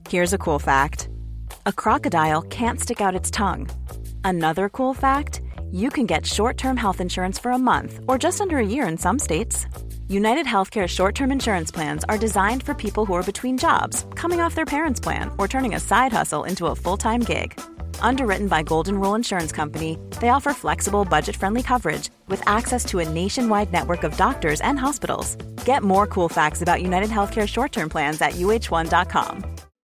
Here's a cool fact. A crocodile can't stick out its tongue. Another cool fact, you can get short-term health insurance for a month or just under a year in some states. United Healthcare short-term insurance plans are designed for people who are between jobs, coming off their parents' plan, or turning a side hustle into a full-time gig. Underwritten by Golden Rule Insurance Company, they offer flexible, budget-friendly coverage with access to a nationwide network of doctors and hospitals. Get more cool facts about United Healthcare short-term plans at uh1.com.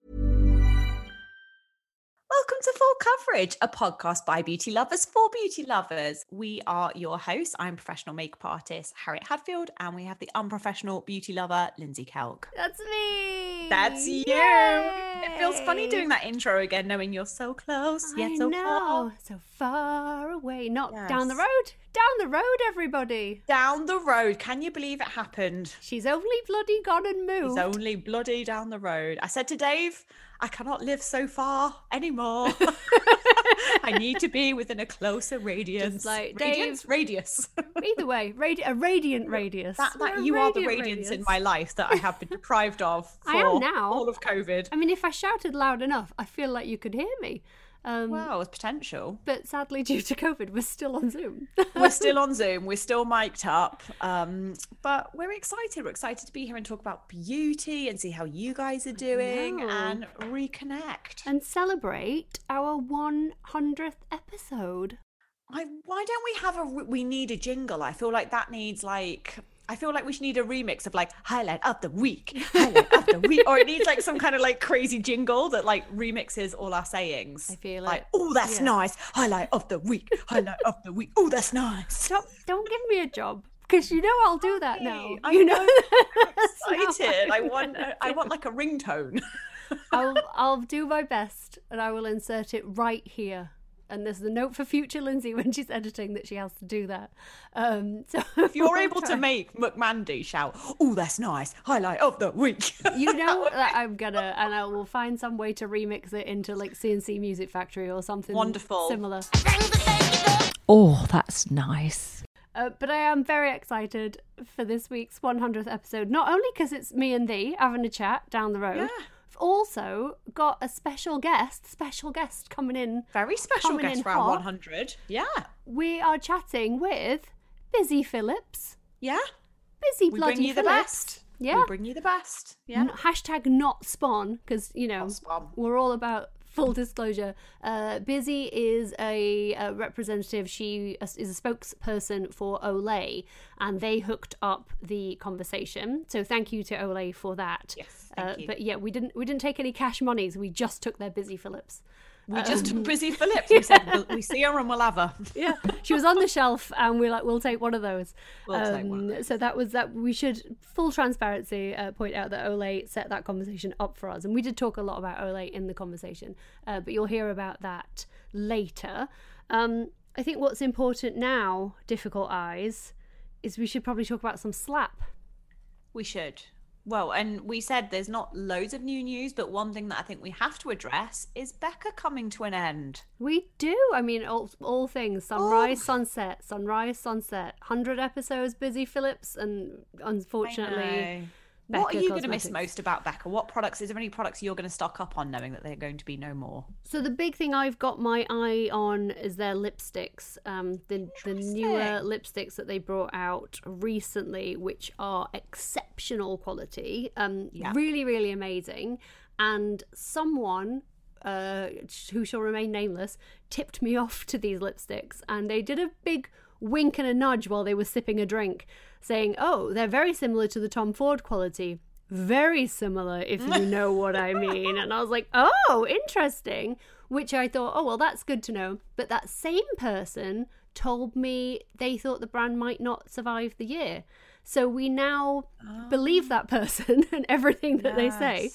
Welcome to Full Coverage, a podcast by beauty lovers for beauty lovers. We are your hosts. I'm professional makeup artist Harriet Hadfield, and we have the unprofessional beauty lover Lindsay Kelk. That's me. That's you. Yay. It feels funny doing that intro again, knowing you're so close yet so far. So far away. Not Yes. down the road. Down the road, everybody. Down the road. Can you believe it happened? She's only bloody gone and moved. He's only bloody down the road. I said to Dave, I cannot live so far anymore. I need to be within a closer radius. Just like Radius. Either way, a radiant radius. That you are the radiance in my life that I have been deprived of for I am now. all of COVID. I mean, if I shouted loud enough, I feel like you could hear me. Well, it's potential. But sadly, due to COVID, we're still on Zoom. We're still on Zoom. We're still mic'd up. But we're excited. We're excited to be here and talk about beauty and see how you guys are doing and reconnect. And celebrate our 100th episode. Why don't we have we need a jingle? I feel like that needs I feel like we should need a remix of highlight of the week, or it needs some kind of crazy jingle that remixes all our sayings. I feel oh, that's nice. Highlight of the week. Highlight of the week. Oh, that's nice. Don't give me a job, because I'll do that now. I'm excited. I want a ringtone. I'll do my best, and I will insert it right here. And there's the note for future Lindsay when she's editing that she has to do that. So if you're able to make McMandy shout, "Oh, that's nice! Highlight of the week," that I'm gonna, and I will find some way to remix it into CNC Music Factory or something wonderful, similar. Oh, that's nice. But I am very excited for this week's 100th episode. Not only because it's me and thee having a chat down the road. Yeah. Also got a special guest coming in. Very special guest for our 100. Yeah. We are chatting with Busy Phillips. Yeah. Busy bloody Phillips. We bring you the best. Yeah. We bring you the best. Yeah. Hashtag not spawn, because, we're all about full disclosure. Busy is a representative. She is a spokesperson for Olay, and they hooked up the conversation. So thank you to Olay for that. Yes, thank you. But yeah, we didn't take any cash monies. We just took their Busy Phillips. We just took Busy Phillips. We said we see her and we'll have her. Yeah, she was on the shelf, and we're like, we'll take one of those. We'll take one of those. So that was that. We should, full transparency, point out that Olay set that conversation up for us, and we did talk a lot about Olay in the conversation, but you'll hear about that later. I think what's important now, Difficult Eyes, is we should probably talk about some slap. We should. Well, and we said there's not loads of new news, but one thing that I think we have to address is Becca coming to an end. We do. I mean, all things. Sunrise, sunset. 100 episodes, Busy Phillips, and unfortunately... Becca what are you going to Cosmetics. miss most about Becca? What products? Is there any products you're going to stock up on, knowing that they're going to be no more? So the big thing I've got my eye on is their lipsticks. The newer lipsticks that they brought out recently, which are exceptional quality. Really, really amazing. And someone who shall remain nameless tipped me off to these lipsticks, and they did a big wink and a nudge while they were sipping a drink, saying, oh, they're very similar to the Tom Ford quality. Very similar, if you know what I mean. And I was like, oh, interesting. Which I thought, oh, well, that's good to know. But that same person told me they thought the brand might not survive the year. So we now believe that person and everything that they say.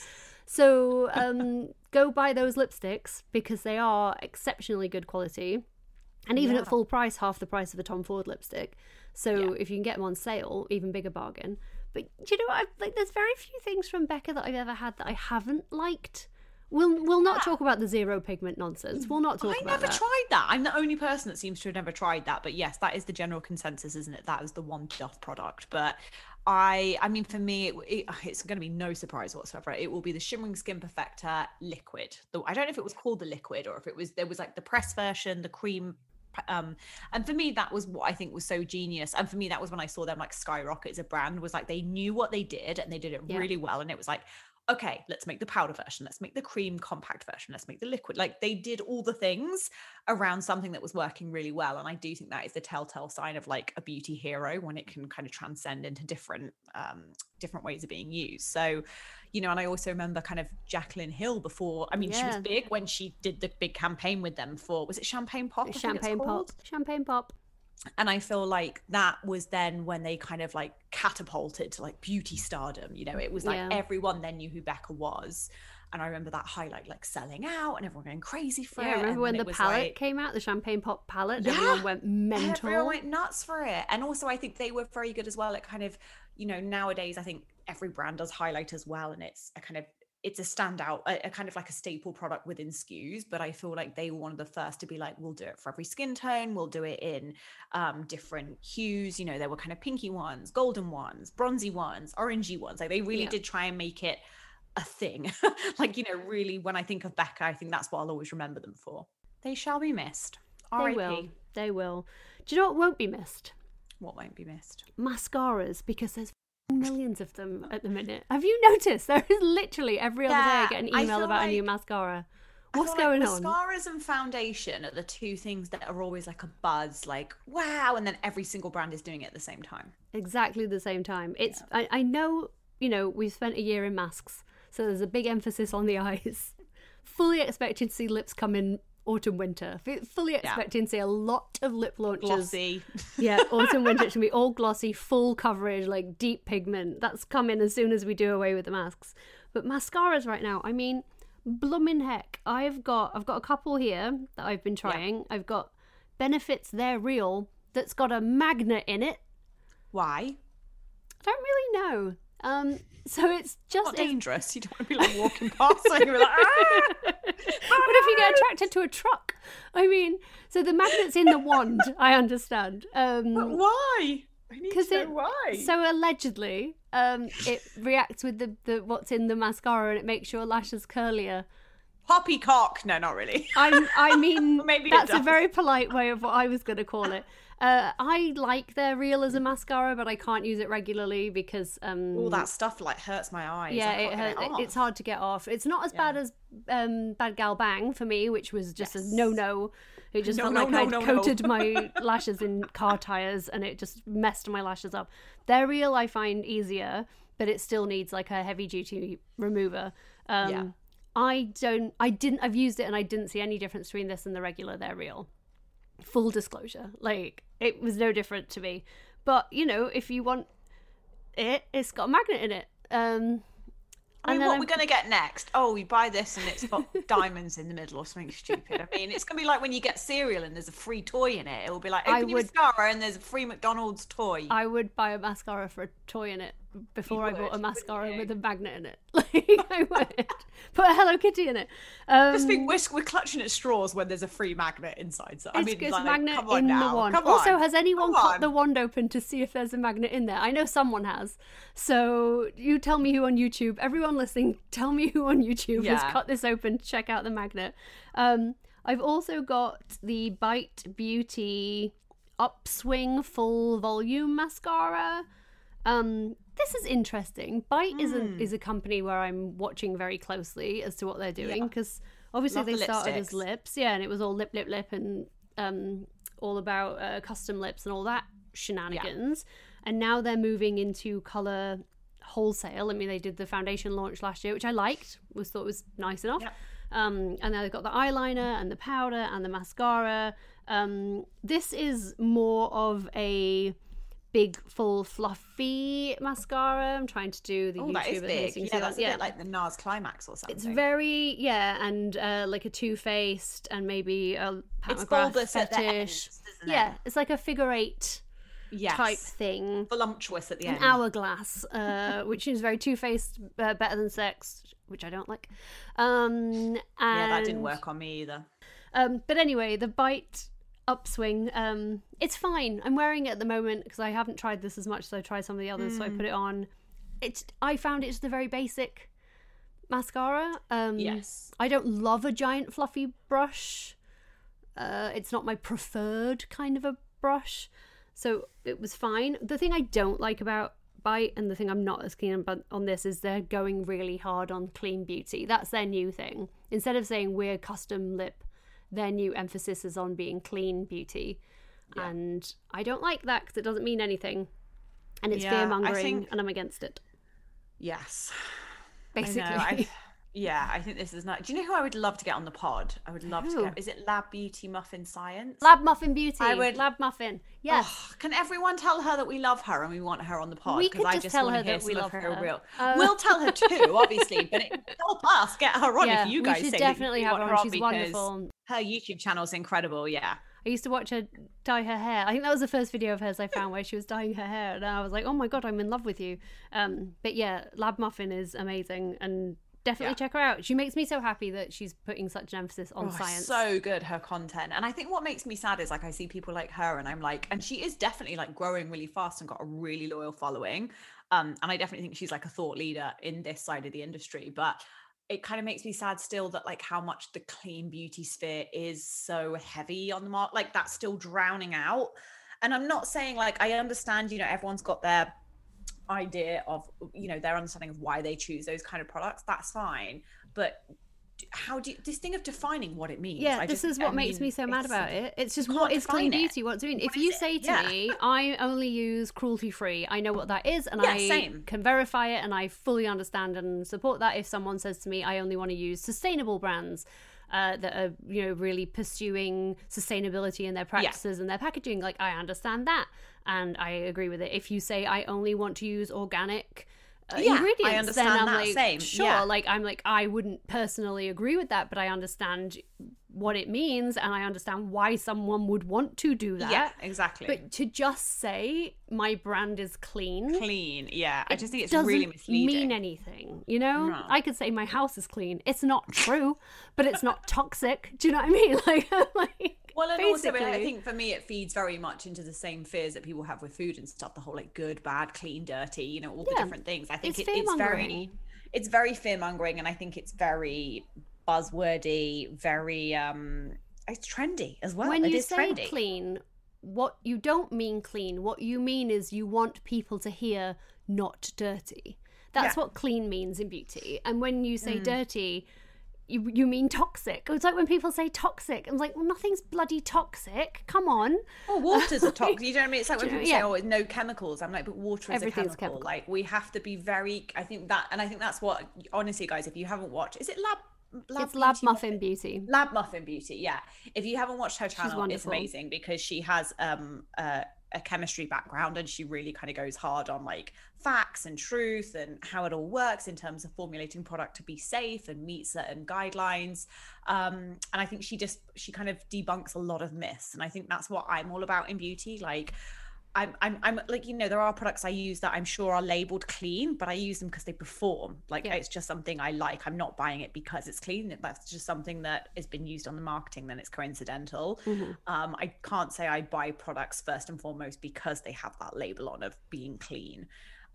So go buy those lipsticks, because they are exceptionally good quality. And even at full price, half the price of a Tom Ford lipstick. So if you can get them on sale, even bigger bargain. But do you know what? There's very few things from Becca that I've ever had that I haven't liked. We'll not talk about the zero pigment nonsense. We'll not talk about that. I never tried that. I'm the only person that seems to have never tried that. But yes, that is the general consensus, isn't it? That is the one Duff product. But I mean, for me, it's going to be no surprise whatsoever. It will be the Shimmering Skin Perfector liquid. I don't know if it was called the liquid or if there was like the press version, the cream. And for me, that was what I think was so genius. And for me, that was when I saw them like skyrocket as a brand, was like they knew what they did and they did it really well. And it was like, okay, let's make the powder version. Let's make the cream compact version. Let's make the liquid. Like they did all the things around something that was working really well. And I do think that is the telltale sign of like a beauty hero, when it can kind of transcend into different ways of being used. So, you know, and I also remember kind of Jaclyn Hill before. I mean, she was big when she did the big campaign with them for, was it Champagne Pop? Champagne Pop. And I feel like that was then when they kind of like catapulted to like beauty stardom. You know, it was like everyone then knew who Becca was. And I remember that highlight like selling out and everyone going crazy for it. Yeah, I remember when the palette came out, the Champagne Pop palette, everyone went mental. Everyone went nuts for it. And also I think they were very good as well at kind of, you know, nowadays I think every brand does highlight as well. And it's a standout, a kind of like a staple product within SKUs, but I feel like they were one of the first to be like, we'll do it for every skin tone. We'll do it in different hues. You know, there were kind of pinky ones, golden ones, bronzy ones, orangey ones. Like they really did try and make it a thing. Like, you know, really when I think of Becca, I think that's what I'll always remember them for. They shall be missed. R.I.P. They will. Do you know what won't be missed? What won't be missed? Mascaras, because there's millions of them at the minute. Have you noticed there is literally every other day I get an email about a new mascara? What's going on? Mascaras and foundation are the two things that are always like a buzz, like wow, and then every single brand is doing it at the same time. Exactly the same time. It's I know, you know, we've spent a year in masks, so there's a big emphasis on the eyes. Fully expecting to see lips come in autumn winter. Fully expecting to see a lot of lip launches. Glossy. Yeah, autumn winter. It's gonna be all glossy, full coverage, like deep pigment. That's coming as soon as we do away with the masks. But mascaras right now, I mean, bloomin' heck. I've got a couple here that I've been trying. Yeah. I've got Benefits They're Real that's got a magnet in it. Why? I don't really know. So it's just not dangerous. You don't want to be like walking past and you're like, ah! What if you get attracted to a truck? I mean, so the magnet's in the wand. I understand. But why? I need to know why. So allegedly, it reacts with the what's in the mascara and it makes your lashes curlier. Poppycock. No, not really. I mean, maybe that's a very polite way of what I was going to call it. I like They're Real as a mascara, but I can't use it regularly because all that stuff like hurts my eyes. Yeah, it's hard to get off. It's not as bad as Bad Gal Bang for me, which was just a no. It just felt like I'd coated my lashes in car tires and it just messed my lashes up. They're Real I find easier, but it still needs like a heavy duty remover. I've used it and I didn't see any difference between this and the regular They're Real. Full disclosure, like it was no different to me. But you know, if you want it's got a magnet in it. I mean, what we're going to get next? Oh, we buy this and it's got diamonds in the middle or something stupid. I mean, it's going to be like when you get cereal and there's a free toy in it. It will be like, open your mascara and there's a free McDonald's toy. I would buy a mascara for a toy in it before I bought a mascara with a magnet in it. Like, I would. Put a Hello Kitty in it. Just think we're clutching at straws when there's a free magnet inside. So, it's a magnet in the wand. Also, has anyone cut the wand open to see if there's a magnet in there? I know someone has. So you tell me who on YouTube. Everyone listening, tell me who on YouTube has cut this open. Check out the magnet. I've also got the Bite Beauty Upswing Full Volume Mascara. This is interesting. Bite is a company where I'm watching very closely as to what they're doing because obviously they started as lips, and it was all lip, and all about custom lips and all that shenanigans. And now they're moving into color wholesale. I mean, they did the foundation launch last year, which I liked. Thought it was nice enough. And now they've got the eyeliner and the powder and the mascara. This is more of a big, full, fluffy mascara. I'm trying to do the YouTube. That is big. That's a bit like the NARS Climax or something. It's very, and like a Too Faced and maybe a Pat McGrath bulbous fetish. at the end, isn't it? It's like a figure eight type thing. Voluptuous at the end. An hourglass, which is very Too Faced, Better Than Sex, which I don't like. And that didn't work on me either. But anyway, the Bite upswing. It's fine. I'm wearing it at the moment because I haven't tried this as much, so I tried some of the others, so I put it on. I found it's the very basic mascara. Yes. I don't love a giant fluffy brush. It's not my preferred kind of a brush, so it was fine. The thing I don't like about Bite, and the thing I'm not as keen about on this, is they're going really hard on clean beauty. That's their new thing. Instead of saying we're custom lip, their new emphasis is on being clean beauty. Yeah. And I don't like that because it doesn't mean anything. And it's fear-mongering, and I'm against it. Yes. Basically. I think this is not... Do you know who I would love to get on the pod? I would love to get... Is it Lab Beauty Muffin Science? Lab Muffin Beauty. Lab Muffin. Yes. Oh, can everyone tell her that we love her and we want her on the pod? We could just tell her that we love her. We'll tell her too, obviously, but help us get her on if you guys we should say definitely that you have her want on. She's wonderful. Her YouTube channel is incredible, yeah. I used to watch her dye her hair. I think that was the first video of hers I found where she was dyeing her hair, and I was like, oh my god, I'm in love with you. But yeah, Lab Muffin is amazing, and definitely check her out. She makes me so happy that she's putting such an emphasis on science. So good, her content. And I think what makes me sad is like I see people like her and I'm like, and she is definitely like growing really fast and got a really loyal following. And I definitely think she's like a thought leader in this side of the industry. But it kind of makes me sad still that like how much the clean beauty sphere is so heavy on the market. Like that's still drowning out. And I'm not saying like, I understand, you know, everyone's got their idea of, you know, their understanding of why they choose those kind of products. That's fine. But how do you, this thing of defining what it means? Yeah, this is what makes me so mad about it. It's just, what is clean beauty? What's doing? If you say to me, I only use cruelty free, I know what that is, and I can verify it, and I fully understand and support that. If someone says to me, I only want to use sustainable brands that are, you know, really pursuing sustainability in their practices and their packaging, like I understand that and I agree with it. If you say I only want to use organic ingredients, I understand then I'm that. Like, same. Sure, like I'm like, I wouldn't personally agree with that, but I understand what it means and I understand why someone would want to do that. Yeah, exactly. But to just say my brand is clean, I just think it's really misleading. Mean anything, you know? No. I could say my house is clean. It's not true, but it's not toxic. Do you know what I mean? Like well, and basically, also I think for me it feeds very much into the same fears that people have with food and stuff, the whole like good, bad, clean, dirty, you know, all the different things. I think it's very fear-mongering, and I think it's very buzzwordy, very it's trendy as well. When you say clean, what you don't mean clean, what you mean is you want people to hear not dirty. That's what clean means in beauty. And when you say dirty, you mean toxic. It's like when people say toxic, I'm like, well, nothing's bloody toxic. Come on. Oh, water's a toxic. You know what I mean? It's like when people say, oh, no chemicals. I'm like, but water is a chemical. Like, we have to be very, I think that's what, honestly, guys, if you haven't watched, is it it's Lab Muffin Beauty. Lab Muffin Beauty, yeah. If you haven't watched her channel, it's amazing because she has a chemistry background and she really kind of goes hard on like facts and truth and how it all works in terms of formulating product to be safe and meet certain guidelines. And I think she kind of debunks a lot of myths. And I think that's what I'm all about in beauty. Like I'm like, you know, there are products I use that I'm sure are labeled clean, but I use them because they perform. Like it's just something I like. I'm not buying it because it's clean. That's just something that has been used on the marketing, then it's coincidental. I can't say I buy products first and foremost because they have that label on of being clean.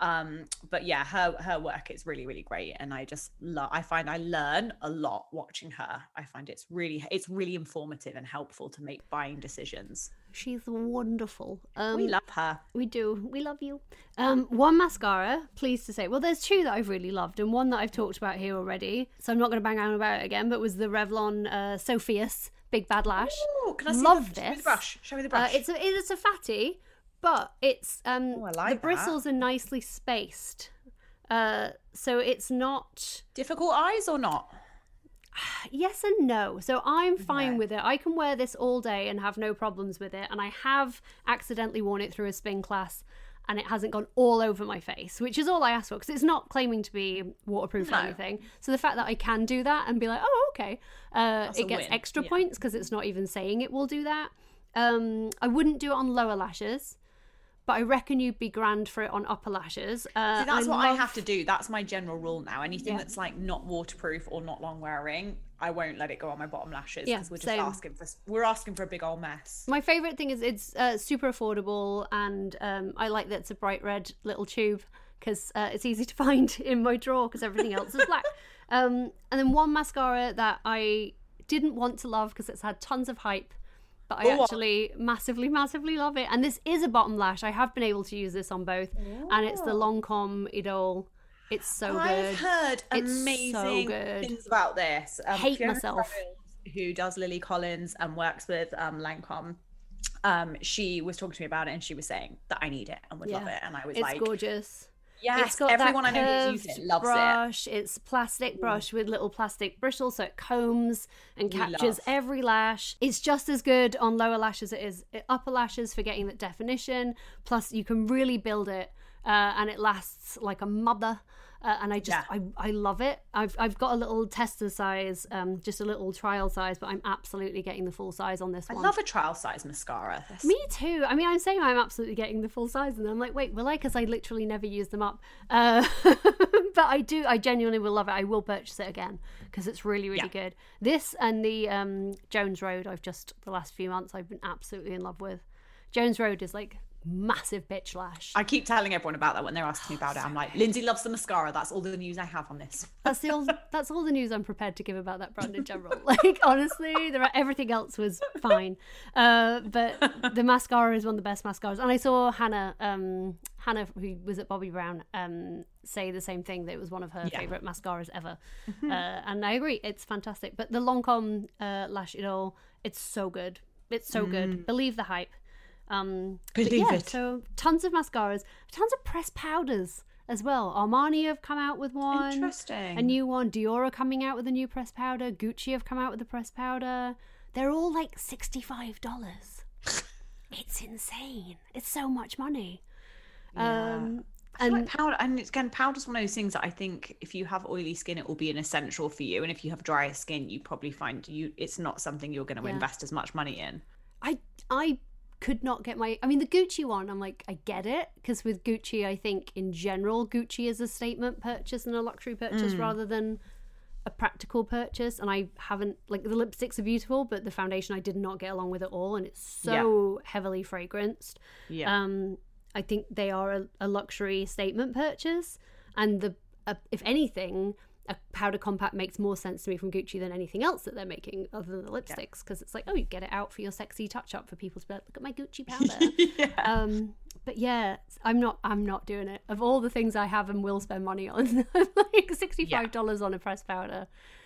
But yeah, her work is really, really great. And I find I learn a lot watching her. I find it's really informative and helpful to make buying decisions. She's wonderful. We love her. We do. We love you. One mascara, pleased to say. Well, there's two that I've really loved and one that I've talked about here already. So I'm not going to bang on about it again, but was the Revlon Sophius Big Bad Lash. Ooh, can I see love this? Show me the brush. Show me the brush. It's a fatty, but it's I like the bristles are nicely spaced. So it's not... Difficult eyes or not? Yes and no. So I'm fine with it. I can wear this all day and have no problems with it. And I have accidentally worn it through a spin class and it hasn't gone all over my face, which is all I asked for because it's not claiming to be waterproof or anything. So the fact that I can do that and be like, oh, okay, it gets extra points because it's not even saying it will do that. I wouldn't do it on lower lashes. but I reckon you'd be grand for it on upper lashes. See, that's what I have to do. That's my general rule now. Anything that's like not waterproof or not long wearing, I won't let it go on my bottom lashes because we're just asking for a big old mess. My favorite thing is it's super affordable, and I like that it's a bright red little tube because it's easy to find in my drawer because everything else is black. And then one mascara that I didn't want to love because it's had tons of hype, but I actually massively love it. And this is a bottom lash. I have been able to use this on both. And it's the Lancome Idole. It's so good. I've heard amazing things about this. Hate Fiona myself. Crowell, who does Lily Collins and works with Lancome, she was talking to me about it and she was saying that I need it and would love it. And I was like... It's gorgeous. Yes, it's got everyone that I know who's used it loves brush. It's plastic brush with little plastic bristles, so it combs and captures every lash. It's just as good on lower lashes as it is upper lashes for getting that definition. Plus, you can really build it, and it lasts like a mother. And I love it. I've got a little tester size, just a little trial size, but I'm absolutely getting the full size on this one. I love a trial size mascara. Me too. I mean, I'm saying I'm absolutely getting the full size, and then I'm like, wait, will I? Because I literally never use them up. But I do. I genuinely will love it. I will purchase it again because it's really good. This and the Jones Road. The last few months I've been absolutely in love with. Jones Road is like massive bitch lash. I keep telling everyone about that when they're asking me about it. I'm like, Lindsay loves the mascara. That's all the news I have on this. That's all the news I'm prepared to give about that brand in general. Like, honestly, everything else was fine, but the mascara is one of the best mascaras. And I saw Hannah, who was at Bobbi Brown, say the same thing, that it was one of her favorite mascaras ever. And I agree, it's fantastic. But the Lancome Lash Idole, it's so good. It's so good. Believe the hype. Believe it. So tons of mascaras, tons of pressed powders as well. Armani have come out with one. Interesting. A new one. Dior are coming out with a new pressed powder. Gucci have come out with a pressed powder. They're all like $65. It's insane. It's so much money. I feel like powder, and it's, again, powder's one of those things that I think if you have oily skin, it will be an essential for you, and if you have drier skin, you probably find it's not something you're going to invest as much money in. I could not get the Gucci one, I'm like, I get it, because with Gucci, I think in general Gucci is a statement purchase and a luxury purchase rather than a practical purchase. And I haven't, like, the lipsticks are beautiful, but the foundation I did not get along with at all, and it's so heavily fragranced. I think they are a luxury statement purchase, and if anything, a powder compact makes more sense to me from Gucci than anything else that they're making other than the lipsticks, because it's like, oh, you get it out for your sexy touch up for people to be like, look at my Gucci powder. But yeah, I'm not doing it. Of all the things I have and will spend money on, like $65 on a pressed powder.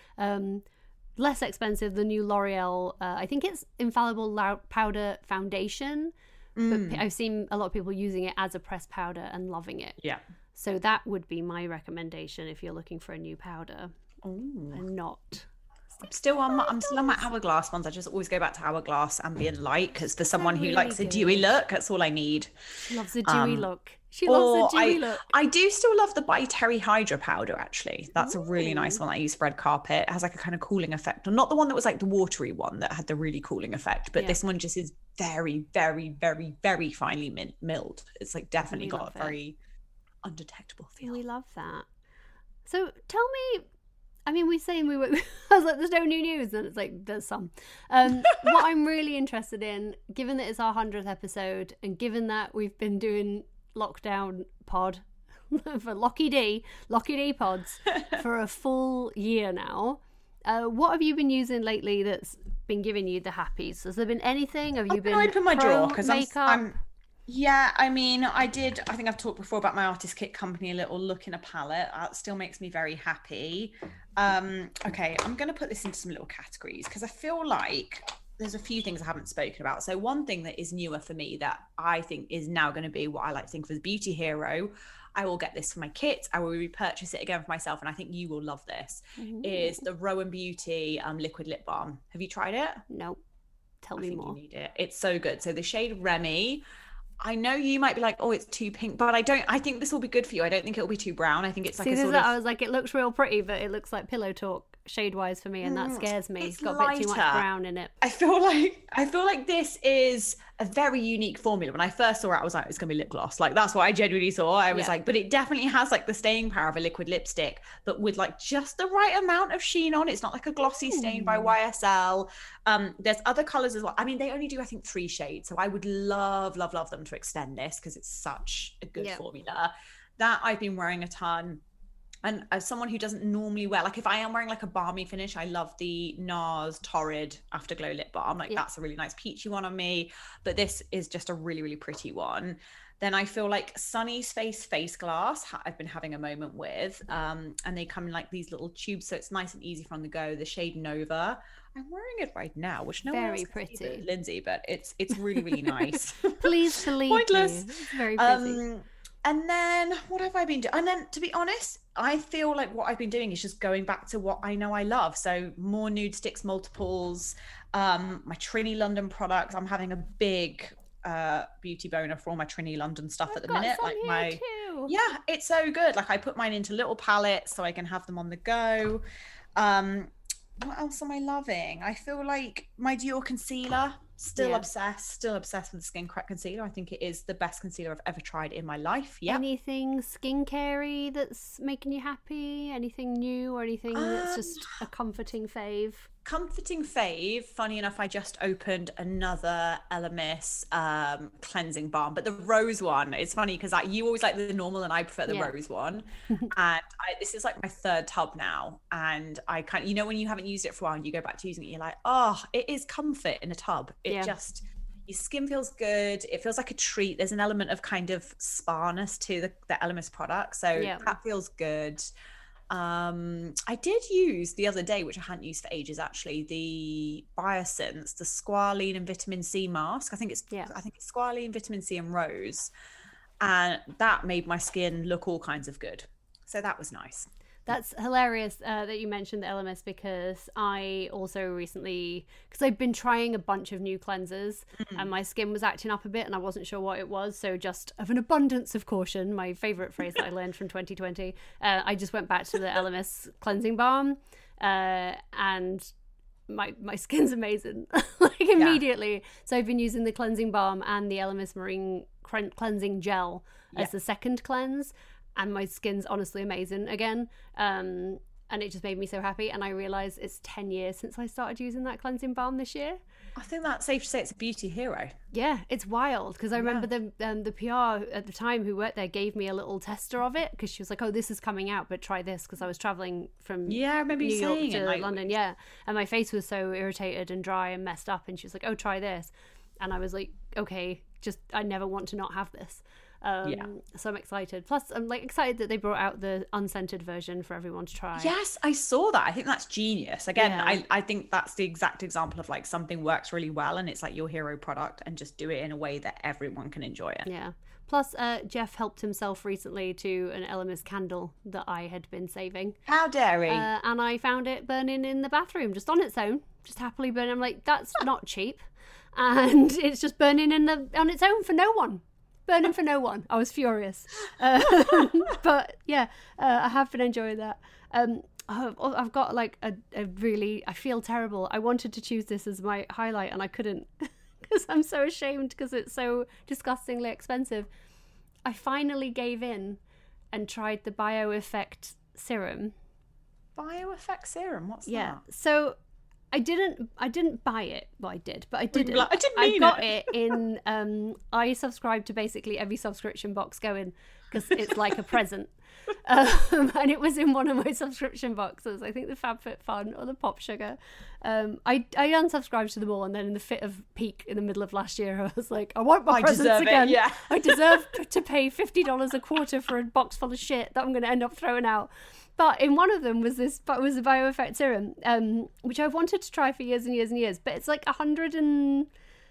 Less expensive, the new L'Oreal, I think it's Infallible Powder Foundation, but I've seen a lot of people using it as a pressed powder and loving it. So that would be my recommendation if you're looking for a new powder. I'm not. I'm still on my Hourglass ones. I just always go back to Hourglass Ambient Light, because for someone who likes a dewy look, that's all I need. She loves a dewy look. She loves a dewy look. I do still love the By Terry Hydra powder, actually. That's a really nice one I use for red carpet. It has like a kind of cooling effect. Not the one that was like the watery one that had the really cooling effect, but this one just is very, very, very, very finely milled. It's like definitely got a very undetectable feel. We love that. So tell me, I mean, we were I was like, there's no new news, and it's like, there's some. What I'm really interested in, given that it's our 100th episode, and given that we've been doing lockdown pod for Lockie D pods for a full year now, what have you been using lately that's been giving you the happies? Has there been anything? Have you been open my drawer because makeup? Yeah, I mean, I think I've talked before about my Artist Kit Company, a little look in a palette. That still makes me very happy. Okay, I'm going to put this into some little categories because I feel like there's a few things I haven't spoken about. So one thing that is newer for me that I think is now going to be what I like to think of as Beauty Hero, I will get this for my kids, I will repurchase it again for myself, and I think you will love this, is the Rowan Beauty liquid lip balm. Have you tried it? No. Tell me more. You need it. It's so good. So the shade Remy, I know you might be like, oh, it's too pink, but I think this will be good for you. I don't think it'll be too brown. I think it's like I was like, it looks real pretty, but it looks like pillow talk. shade wise for me, and that scares me. It's got a bit too much lighter. brown in it. I feel like this is a very unique formula. When I first saw it, I was like, it's gonna be lip gloss. Like that's what I genuinely saw. I was like, but it definitely has like the staying power of a liquid lipstick, but with like just the right amount of sheen on. It's not like a glossy stain by YSL. There's other colors as well. I mean, they only do I think 3 shades, so I would love them to extend this because it's such a good formula. That I've been wearing a ton. And as someone who doesn't normally wear, like if I am wearing like a balmy finish, I love the NARS Torrid Afterglow Lip Balm. Like that's a really nice peachy one on me. But this is just a really, really pretty one. Then I feel like Sunny's Face Glass, I've been having a moment with. And they come in like these little tubes, so it's nice and easy from the go. The shade Nova. I'm wearing it right now, which no one else can see but Lindsay, but it's really, really nice. Please believe Pointless. me. It's very pretty. And then what have I been doing? And then to be honest, I feel like what I've been doing is just going back to what I know I love. So more nude sticks, multiples, my Trini London products. I'm having a big beauty boner for all my Trini London stuff at the minute. Like yeah, it's so good. Like I put mine into little palettes so I can have them on the go. What else am I loving? I feel like my Dior concealer, still obsessed with the Skin Crack concealer. I think it is the best concealer I've ever tried in my life. Yeah. Anything skincare-y that's making you happy? Anything new or anything that's just a comforting fave? Comforting fave. Funny enough, I just opened another Elemis cleansing balm, but the rose one. It's funny because you always like the normal and I prefer the rose one. And this is like my 3rd tub now, and I kind of, when you haven't used it for a while and you go back to using it, you're like, oh, it is comfort in a tub. It just, your skin feels good. It feels like a treat. There's an element of kind of sparness to the Elemis product, so that feels good. I did use the other day, which I hadn't used for ages actually, the Biosense, the squalene and vitamin C mask. I think it's squalene, vitamin C and rose, and that made my skin look all kinds of good, so that was nice. That's hilarious that you mentioned the LMS, because I also recently, because I've been trying a bunch of new cleansers and my skin was acting up a bit and I wasn't sure what it was. So just of an abundance of caution, my favourite phrase that I learned from 2020, I just went back to the LMS cleansing balm and my skin's amazing, like immediately. So I've been using the cleansing balm and the LMS Marine cleansing gel as the second cleanse. And my skin's honestly amazing again. And it just made me so happy. And I realised it's 10 years since I started using that cleansing balm this year. I think that's safe to say it's a beauty hero. Yeah, it's wild. Because I remember the PR at the time who worked there gave me a little tester of it. Because she was like, oh, this is coming out, but try this. Because I was travelling from New York to London. Yeah. And my face was so irritated and dry and messed up. And she was like, oh, try this. And I was like, okay, I never want to not have this. So I'm excited. Plus, I'm like excited that they brought out the unscented version for everyone to try. Yes, I saw that. I think that's genius. Again, I think that's the exact example of like something works really well and it's like your hero product, and just do it in a way that everyone can enjoy it. Yeah. Plus, Jeff helped himself recently to an Elemis candle that I had been saving. How dare he? And I found it burning in the bathroom, just on its own, just happily burning. I'm like, that's not cheap. And it's just burning on its own for no one. Burning for no one. I was furious. But yeah, I have been enjoying that. I've got like a really, I feel terrible. I wanted to choose this as my highlight and I couldn't because I'm so ashamed because it's so disgustingly expensive. I finally gave in and tried the BioEffect serum. BioEffect serum? What's that? Yeah. So I didn't buy it. Well, I did, but I didn't. I got it in. I subscribe to basically every subscription box going because it's like a present. And it was in one of my subscription boxes. I think the FabFitFun or the Pop Sugar. I unsubscribed to them all, and then in the fit of pique in the middle of last year, I was like, I want my presents again. I deserve to pay $50 a quarter for a box full of shit that I'm going to end up throwing out. But in one of them was the BioEffect serum, which I've wanted to try for years and years and years. But it's like $170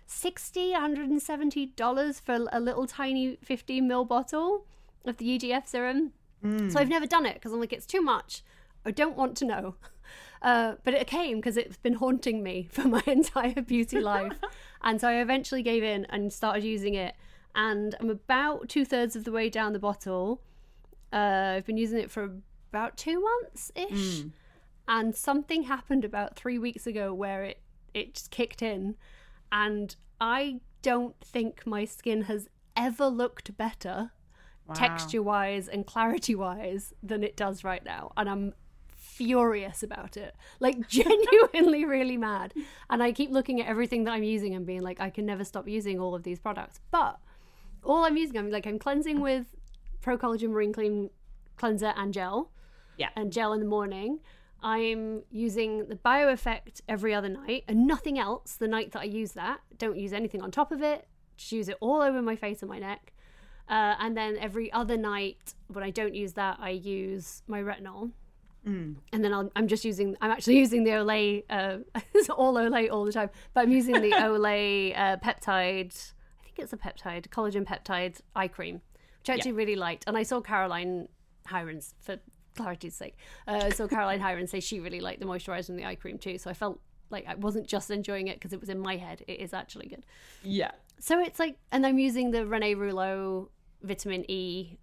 for a little tiny 15ml bottle of the EGF serum. So I've never done it because I'm like, it's too much. I don't want to know. But it came because it's been haunting me for my entire beauty life. And so I eventually gave in and started using it. And I'm about 2/3 of the way down the bottle. I've been using it for about 2 months-ish. And something happened about 3 weeks ago where it just kicked in, and I don't think my skin has ever looked better texture-wise and clarity-wise than it does right now. And I'm furious about it, like genuinely really mad. And I keep looking at everything that I'm using and being like, I can never stop using all of these products. But all I'm using, I'm cleansing with Pro Collagen Marine Clean cleanser and gel. Yeah. And gel in the morning. I'm using the BioEffect every other night and nothing else the night that I use that. Don't use anything on top of it. Just use it all over my face and my neck. And then every other night when I don't use that, I use my retinol. And then I'm actually using the Olay, it's all Olay all the time, but I'm using the Olay peptide, I think it's a peptide, collagen peptide eye cream, which I actually really liked. And I saw Caroline Hirons, for clarity's sake, Caroline Hirons say she really liked the moisturizer and the eye cream too. So I felt like I wasn't just enjoying it because it was in my head. It is actually good. Yeah. So it's like, and I'm using the René Rouleau vitamin E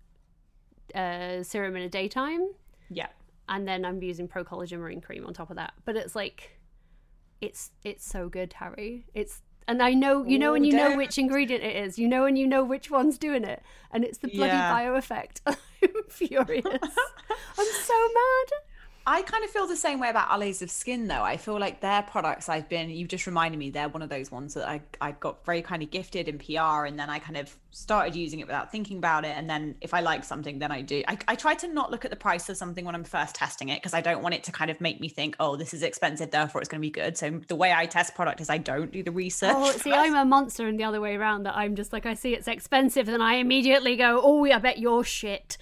serum in a daytime. Yeah. And then I'm using Pro Collagen Marine Cream on top of that. But it's like, it's so good, Harry. And I know, you know, and you know which ingredient it is. You know, and you know which one's doing it. And it's the bloody BioEffect. I'm furious. I'm so mad. I kind of feel the same way about Allays of Skin, though. I feel like their products you just reminded me, they're one of those ones that I got very kind of gifted in PR, and then I kind of started using it without thinking about it. And then if I like something, then I do. I try to not look at the price of something when I'm first testing it, because I don't want it to kind of make me think, oh, this is expensive, therefore it's going to be good. So the way I test product is I don't do the research. Oh, see, I'm a monster in the other way around, that I'm just like, I see it's expensive, and I immediately go, oh, I bet you're shit.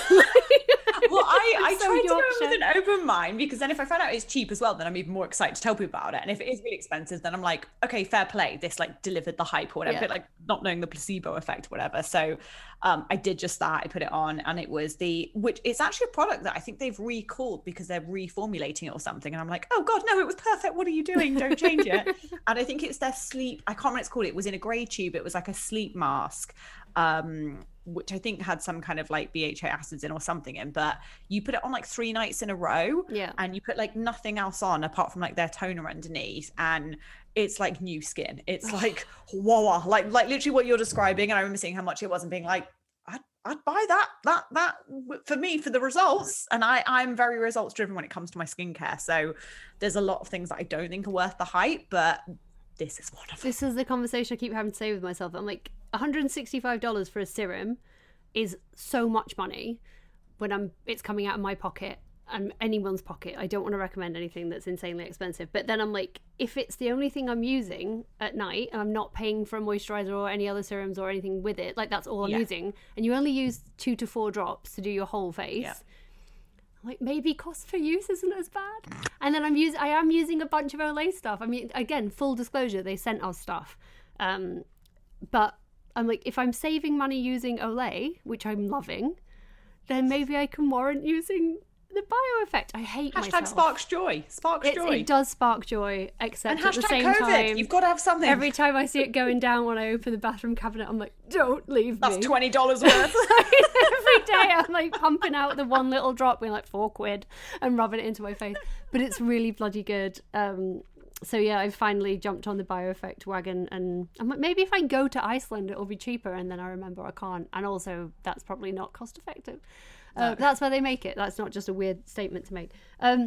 Well, I try to go with an open mind, because then if I find out it's cheap as well, then I'm even more excited to tell people about it. And if it is really expensive, then I'm like, okay, fair play. This like delivered the hype or whatever, but like not knowing the placebo effect, whatever. So I did just that. I put it on, and it was which it's actually a product that I think they've recalled because they're reformulating it or something. And I'm like, oh God, no, it was perfect. What are you doing? Don't change it. And I think it's their sleep. I can't remember what it's called. It was in a grey tube. It was like a sleep mask. Which I think had some kind of like BHA acids in or something in, but you put it on like 3 nights in a row, and you put like nothing else on apart from like their toner underneath, and it's like new skin. It's like whoa, like literally what you're describing. And I remember seeing how much it was and being like, I'd buy that for me, for the results. And I'm very results driven when it comes to my skincare. So there's a lot of things that I don't think are worth the hype, but this is one of them. This is the conversation I keep having to say with myself. I'm like, $165 for a serum is so much money when it's coming out of my pocket and anyone's pocket. I don't want to recommend anything that's insanely expensive. But then I'm like, if it's the only thing I'm using at night and I'm not paying for a moisturizer or any other serums or anything with it, like that's all I'm using, and you only use 2 to 4 drops to do your whole face, like maybe cost per use isn't as bad. And then I am using a bunch of Olay stuff. I mean, again, full disclosure, they sent us stuff. But I'm like, if I'm saving money using Olay, which I'm loving, then maybe I can warrant using the BioEffect. I hate myself. Sparks joy. Joy. It does spark joy, except and at the same COVID. time, You've got to have something. Every time I see it going down when I open the bathroom cabinet, I'm like, don't leave me. That's $20 worth. Every day I'm like pumping out the one little drop, being like £4 and rubbing it into my face. But it's really bloody good. So yeah, I finally jumped on the BioEffect wagon, and I'm like, maybe if I go to Iceland it'll be cheaper, and then I remember I can't, and also that's probably not cost effective. No. That's where they make it. That's not just a weird statement to make.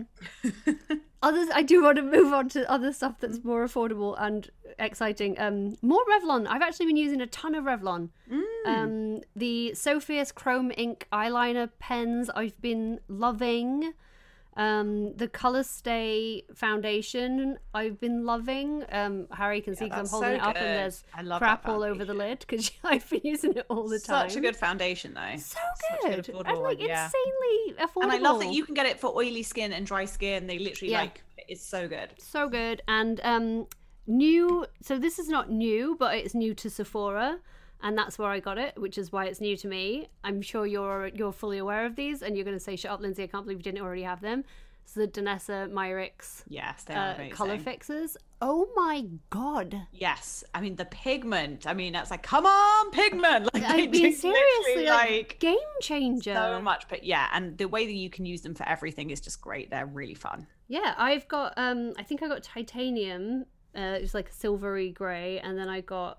I do want to move on to other stuff that's more affordable and exciting. More Revlon. I've actually been using a ton of Revlon. The Sophia's Chrome Ink eyeliner pens I've been loving. The Color Stay foundation I've been loving. Harry can see because I'm holding it up, and there's crap all over the lid because I've been using it all the time. Such a good foundation though. So good. And like insanely affordable. And I love that you can get it for oily skin and dry skin. They literally it's so good. So good. And new, so this is not new, but it's new to Sephora. And that's where I got it, which is why it's new to me. I'm sure you're fully aware of these, and you're going to say, shut up, Lindsay, I can't believe you didn't already have them. So the Danessa Myricks color fixes. Oh my God. Yes. I mean, the pigment. I mean, that's like, come on, pigment. Like, I mean, seriously, like game changer. So much. But yeah, and the way that you can use them for everything is just great. They're really fun. Yeah, I've got I think I got titanium. It's like a silvery grey, and then I got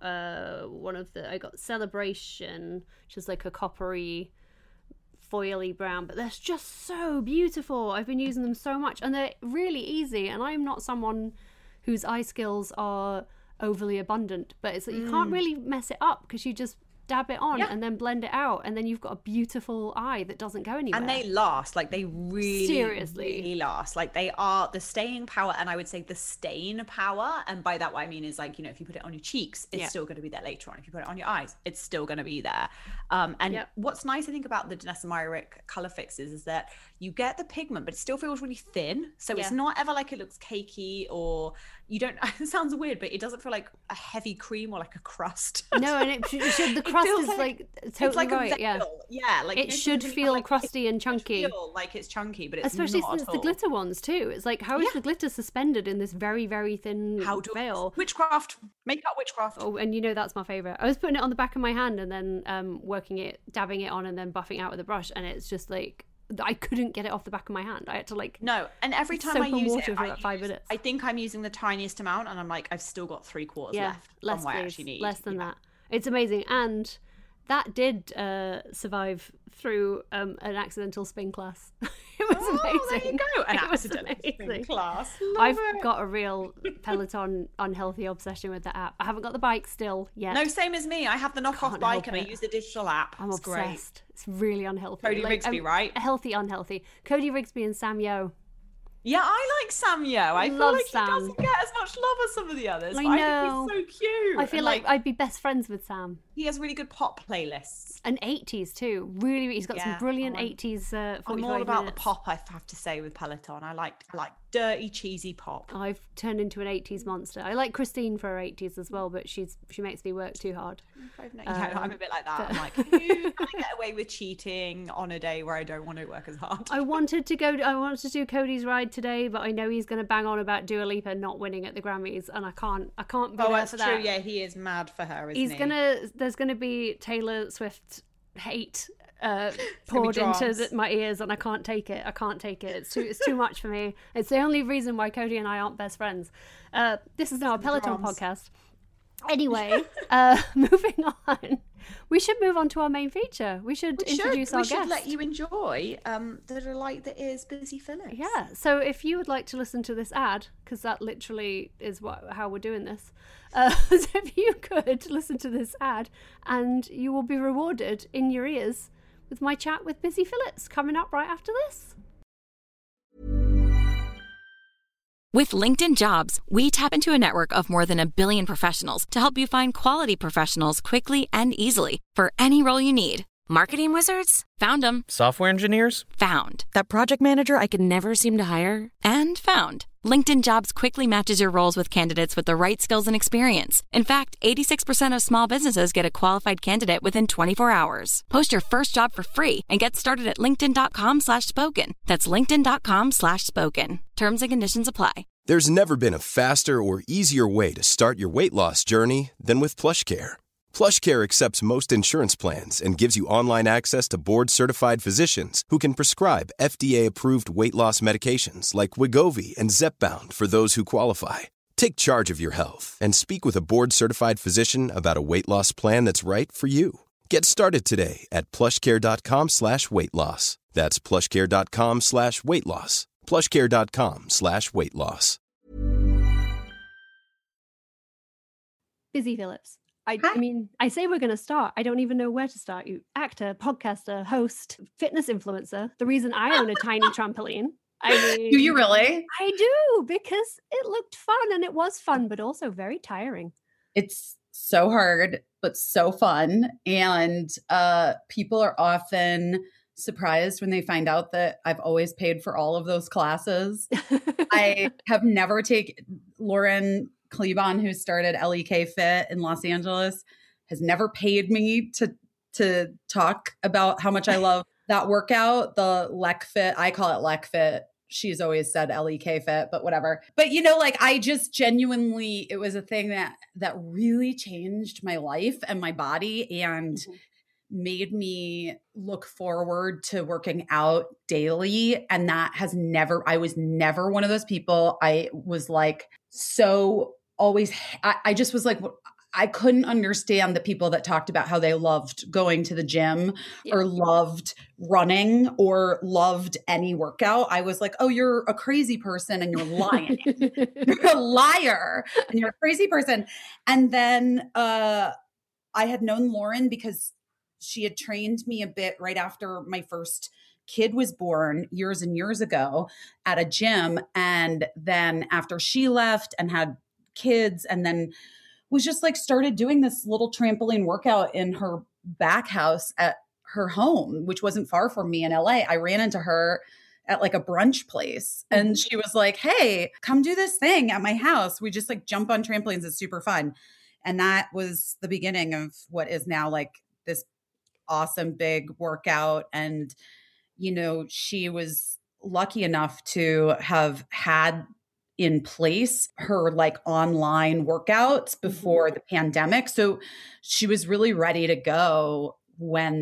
I got Celebration, which is like a coppery foily brown, but they're just so beautiful. I've been using them so much, and they're really easy, and I'm not someone whose eye skills are overly abundant, but it's like you can't really mess it up because you just dab it on and then blend it out, and then you've got a beautiful eye that doesn't go anywhere. And they last, like they really, seriously really last. Like they are the staying power, and I would say the stain power. And by that, what I mean is like, you know, if you put it on your cheeks, it's still going to be there later on. If you put it on your eyes, it's still going to be there. What's nice, I think, about the Danessa Myrick color fixes is that you get the pigment, but it still feels really thin. So it's not ever like it looks cakey, or you don't, it sounds weird, but it doesn't feel like a heavy cream or like a crust. No, and it should, the crust is like totally like right. Yeah, like it should feel like crusty and chunky. Feel like it's chunky, but it's especially not since at the all. glitter ones too. It's like, how is the glitter suspended in this very, very thin veil? Witchcraft, makeup witchcraft. Oh, and you know that's my favorite. I was putting it on the back of my hand and then working it, dabbing it on, and then buffing out with a brush, and it's just like I couldn't get it off the back of my hand. I had to like and every time I use water it, for like 5 minutes. I think I'm using the tiniest amount, and I'm like, I've still got 3/4 left. Less, what I actually need. Less than that. It's amazing, and that did survive through an accidental spin class. It was amazing. There you go, an It was accidental spin amazing. class. I've got a real Peloton unhealthy obsession with the app. I haven't got the bike still yet. No, same as me. I have the knockoff Can't bike, help and I it. use the digital app. I'm it's obsessed. Great. It's really unhealthy. Cody Rigsby, right? Healthy, unhealthy. Cody Rigsby and Sam Yo. Yeah, I like Sam Yo. I feel Love like Sam. he doesn't get as much love as some of the others. I but know. I think he's so cute. I feel like I'd be best friends with Sam. he has really good pop playlists. And 80s too. Really, he's got some brilliant 80s 45 I'm all about minutes. the pop, I have to say, with Peloton. I like dirty, cheesy pop. I've turned into an 80s monster. I like Christine for her 80s as well, but she makes me work too hard. I'm a bit like that. I'm like, can I get away with cheating on a day where I don't want to work as hard? I wanted to do Cody's ride today, but I know he's going to bang on about Dua Lipa not winning at the Grammys, and I can't be there that's for true. that. Yeah, he is mad for her, isn't he? There's gonna be Taylor Swift hate poured into my ears, and I can't take it. It's too much for me. It's the only reason why Cody and I aren't best friends. This is now a Peloton podcast. Anyway, moving on. We should move on to our main feature. We should introduce our guest. We should let you enjoy the delight that is Busy Phillips. Yeah, so if you would like to listen to this ad, because that literally is how we're doing this, so if you could listen to this ad, and you will be rewarded in your ears with my chat with Busy Phillips coming up right after this. With LinkedIn Jobs, we tap into a network of more than 1 billion professionals to help you find quality professionals quickly and easily for any role you need. Marketing wizards? Found them. Software engineers? Found. That project manager I could never seem to hire? And found. LinkedIn Jobs quickly matches your roles with candidates with the right skills and experience. In fact, 86% of small businesses get a qualified candidate within 24 hours. Post your first job for free and get started at linkedin.com/spoken. That's linkedin.com/spoken. Terms and conditions apply. There's never been a faster or easier way to start your weight loss journey than with PlushCare. PlushCare accepts most insurance plans and gives you online access to board-certified physicians who can prescribe FDA-approved weight loss medications like Wegovy and Zepbound for those who qualify. Take charge of your health and speak with a board-certified physician about a weight loss plan that's right for you. Get started today at plushcare.com/weight-loss. That's plushcare.com/weight-loss. plushcare.com/weight-loss. Busy Phillips. I mean, I say we're going to start. I don't even know where to start. You actor, podcaster, host, fitness influencer. The reason I own a tiny trampoline. I mean, do you really? I do, because it looked fun, and it was fun, but also very tiring. It's so hard, but so fun. And people are often surprised when they find out that I've always paid for all of those classes. I have never taken Lauren Klebon, who started LEK Fit in Los Angeles, has never paid me to talk about how much I love that workout. The LEK Fit, I call it LEK Fit. She's always said LEK Fit, but whatever. But I just genuinely, it was a thing that really changed my life and my body. And made me look forward to working out daily. And that I was never one of those people. I was like, so always, I just was like, I couldn't understand the people that talked about how they loved going to the gym or loved running or loved any workout. I was like, oh, you're a crazy person and you're lying. You're a liar and you're a crazy person. And then I had known Lauren because she had trained me a bit right after my first kid was born years and years ago at a gym. And then after she left and had kids, and then was just like started doing this little trampoline workout in her back house at her home, which wasn't far from me in LA. I ran into her at like a brunch place and she was like, hey, come do this thing at my house. We just like jump on trampolines. It's super fun. And that was the beginning of what is now like this awesome big workout. And, you know, she was lucky enough to have had in place her like online workouts before the pandemic. So she was really ready to go when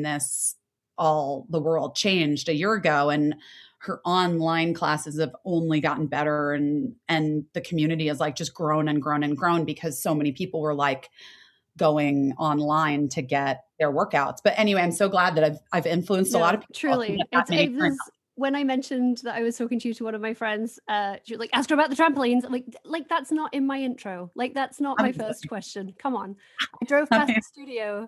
the world changed a year ago, and her online classes have only gotten better, and the community has like just grown and grown and grown because so many people were like going online to get their workouts. But anyway, I'm so glad that I've influenced a lot of people. Truly. When I mentioned that I was talking to one of my friends, she was like, ask her about the trampolines. I'm like that's not in my intro. Like, that's not my first question. Come on. I drove past the studio,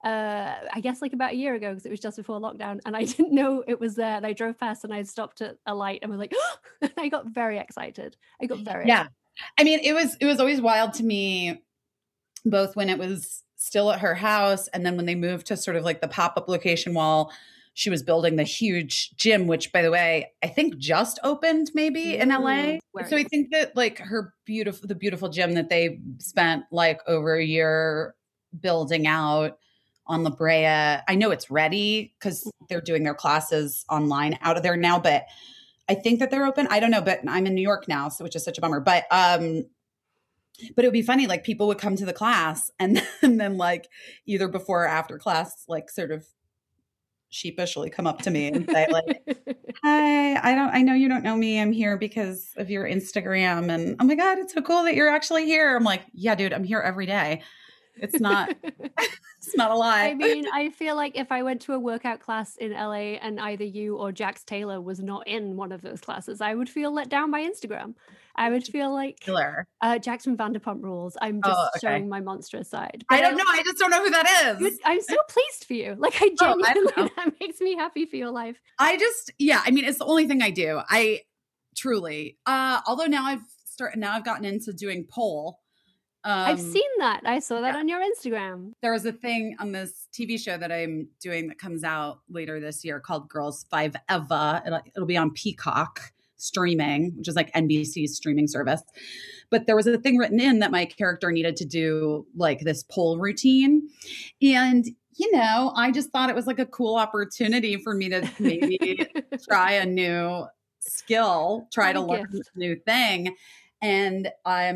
I guess like about a year ago, because it was just before lockdown, and I didn't know it was there. And I drove past and I stopped at a light and was like, oh! And I got very excited. Yeah. I mean, it was always wild to me, both when it was still at her house and then when they moved to sort of like the pop-up location while she was building the huge gym, which, by the way, I think just opened maybe in LA. So I think that like the beautiful gym that they spent like over a year building out on La Brea. I know it's ready because they're doing their classes online out of there now, but I think that they're open. I don't know, but I'm in New York now, so which is such a bummer. But it would be funny, like people would come to the class and then like either before or after class, like sort of sheepishly come up to me and say like, hi, I know you don't know me. I'm here because of your Instagram. And oh my God, it's so cool that you're actually here. I'm like, yeah, dude, I'm here every day. It's not, it's not a lie. I mean, I feel like if I went to a workout class in LA and either you or Jax Taylor was not in one of those classes, I would feel let down by Instagram. I would feel like Jackson Vanderpump Rules. I'm just showing my monstrous side. But I don't know. I just don't know who that is. I'm so pleased for you. Like, I genuinely, that makes me happy for your life. I mean, it's the only thing I do. I truly, although now I've gotten into doing pole. I've seen that. I saw that on your Instagram. There was a thing on this TV show that I'm doing that comes out later this year called Girls 5 Eva. It'll be on Peacock streaming, which is like NBC's streaming service. But there was a thing written in that my character needed to do like this pole routine. And, you know, I just thought it was like a cool opportunity for me to maybe try a new skill, try to learn this new thing. And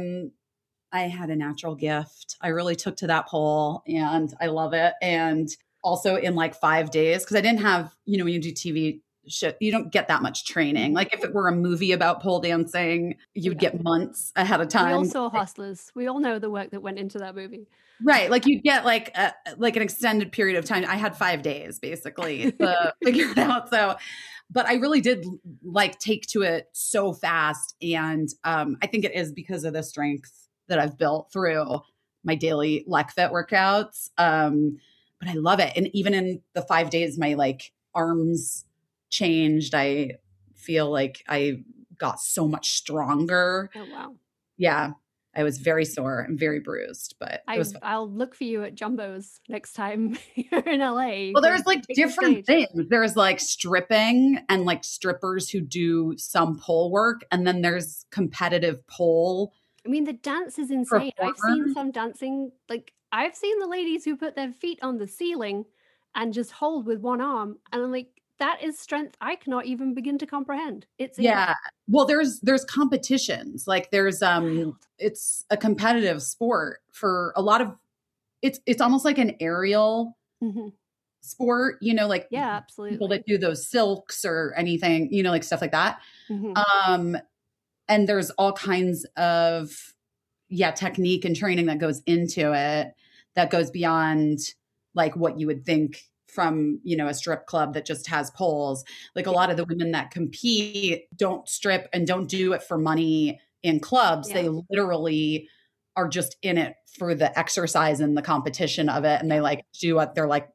I had a natural gift. I really took to that pole and I love it. And also in like 5 days, because I didn't have, you know, when you do TV shit, you don't get that much training. Like if it were a movie about pole dancing, you'd get months ahead of time. We all saw Hustlers. We all know the work that went into that movie. Right. Like you'd get like an extended period of time. I had 5 days basically to figure it out. So, but I really did like take to it so fast. And I think it is because of the strength that I've built through my daily LecFit workouts. But I love it. And even in the 5 days, my like arms changed. I feel like I got so much stronger. Oh, wow. Yeah. I was very sore and very bruised, but I'll look for you at Jumbo's next time you're in LA. Well, there's like different things. There's like stripping and like strippers who do some pole work. And then there's competitive pole. I mean, the dance is insane. I've seen some dancing, like I've seen the ladies who put their feet on the ceiling and just hold with one arm. And I'm like, that is strength I cannot even begin to comprehend. Yeah. Well, there's competitions. Like there's it's a competitive sport for a lot of it's almost like an aerial sport, like Yeah, people absolutely. that do those silks or anything, like stuff like that. Mm-hmm. And there's all kinds of, technique and training that goes into it that goes beyond like what you would think from, a strip club that just has poles. Like a lot of the women that compete don't strip and don't do it for money in clubs. They literally are just in it for the exercise and the competition of it. And they like do what they're like,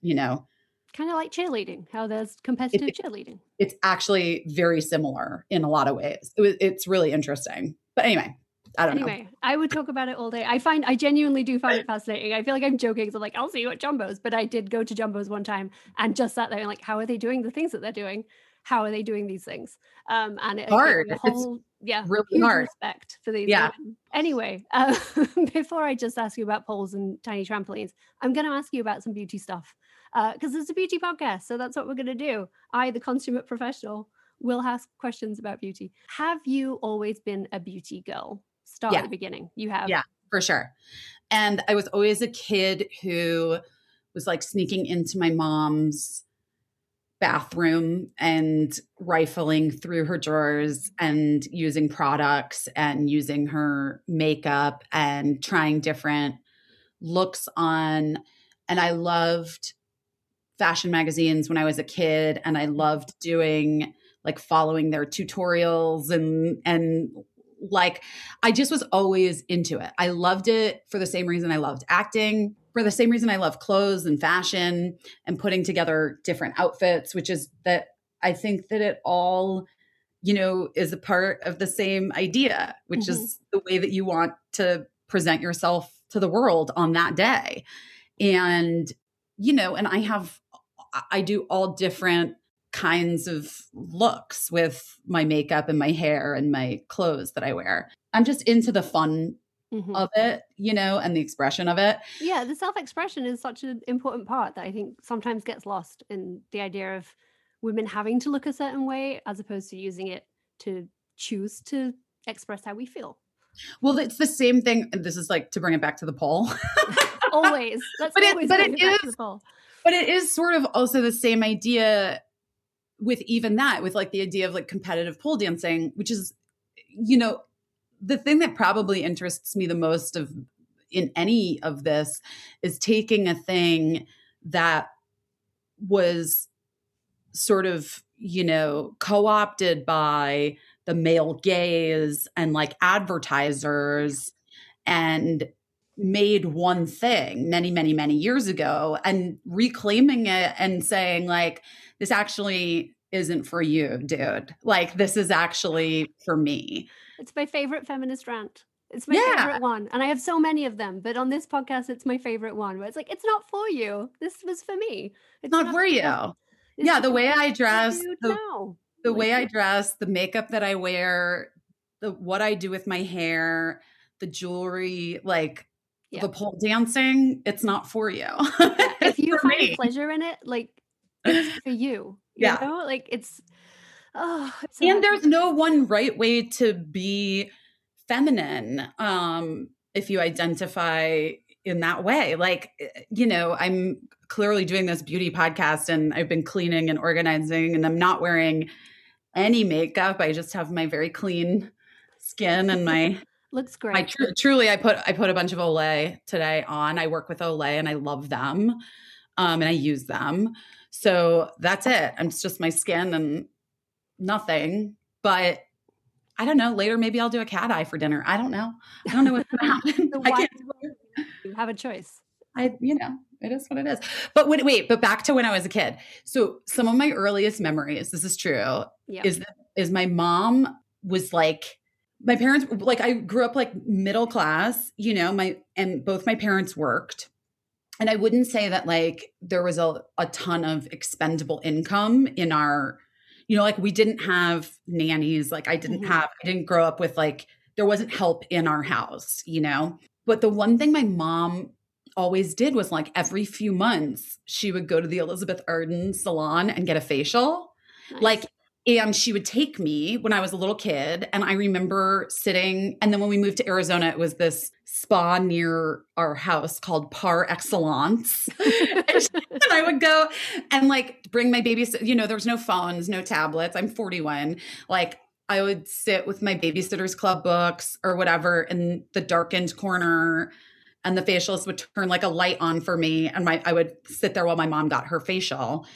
kind of like cheerleading, how there's competitive cheerleading. It's actually very similar in a lot of ways. It's really interesting. But anyway, I don't know. I would talk about it all day. I genuinely do find it fascinating. I feel like I'm joking. So I'm like, I'll see you at Jumbo's. But I did go to Jumbo's one time and just sat there and like, how are they doing the things that they're doing? How are they doing these things? And it hard. Whole, really huge hard. Respect for these women. Anyway, before I just ask you about poles and tiny trampolines, I'm going to ask you about some beauty stuff. Because it's a beauty podcast. So that's what we're going to do. I, the consummate professional, will ask questions about beauty. Have you always been a beauty girl? Start at the beginning. You have? Yeah, for sure. And I was always a kid who was like sneaking into my mom's bathroom and rifling through her drawers and using products and using her makeup and trying different looks on. And I loved fashion magazines when I was a kid. And I loved doing like following their tutorials and like, I just was always into it. I loved it for the same reason I loved acting, for the same reason I love clothes and fashion and putting together different outfits, which is that I think that it all, is a part of the same idea, which is the way that you want to present yourself to the world on that day. And, and I do all different kinds of looks with my makeup and my hair and my clothes that I wear. I'm just into the fun of it, and the expression of it. Yeah, the self-expression is such an important part that I think sometimes gets lost in the idea of women having to look a certain way as opposed to using it to choose to express how we feel. Well, it's the same thing. And this is like to bring it back to the poll. Always. But it is sort of also the same idea with even that, with like the idea of like competitive pole dancing, which is, the thing that probably interests me the most in any of this is taking a thing that was sort of, co-opted by the male gaze and like advertisers and made one thing many, many, many years ago and reclaiming it and saying like, this actually isn't for you, dude. Like, this is actually for me. It's my favorite feminist rant. It's my favorite one. And I have so many of them, but on this podcast, it's my favorite one where it's like, it's not for you. This was for me. It's not for you. Yeah. The way I dress, the way I dress, the makeup that I wear, what I do with my hair, the jewelry, like the pole dancing, it's not for you. If you find pleasure in it, like, it's for you. You know? Like it's and there's no one right way to be feminine if you identify in that way. Like, I'm clearly doing this beauty podcast and I've been cleaning and organizing and I'm not wearing any makeup. I just have my very clean skin and my looks great. Truly, I put a bunch of Olay today on. I work with Olay and I love them. And I use them. So that's it. It's just my skin and nothing. But I don't know. Later, maybe I'll do a cat eye for dinner. I don't know. I don't know what's going to happen. You have a choice. It is what it is. But but back to when I was a kid. So some of my earliest memories, this is true, is my mom was like, my parents, like I grew up like middle class, and both my parents worked. And I wouldn't say that like there was a ton of expendable income in our, like we didn't have nannies. Like I didn't grow up with like, there wasn't help in our house, But the one thing my mom always did was like every few months, she would go to the Elizabeth Arden salon and get a facial. Nice. Like And she would take me when I was a little kid. And I remember sitting, and then when we moved to Arizona, it was this spa near our house called Par Excellence. And I would go and like bring my babysitter, you know, there was no phones, no tablets. I'm 41. Like I would sit with my Babysitter's Club books or whatever in the darkened corner, and the facialist would turn like a light on for me. And I would sit there while my mom got her facial.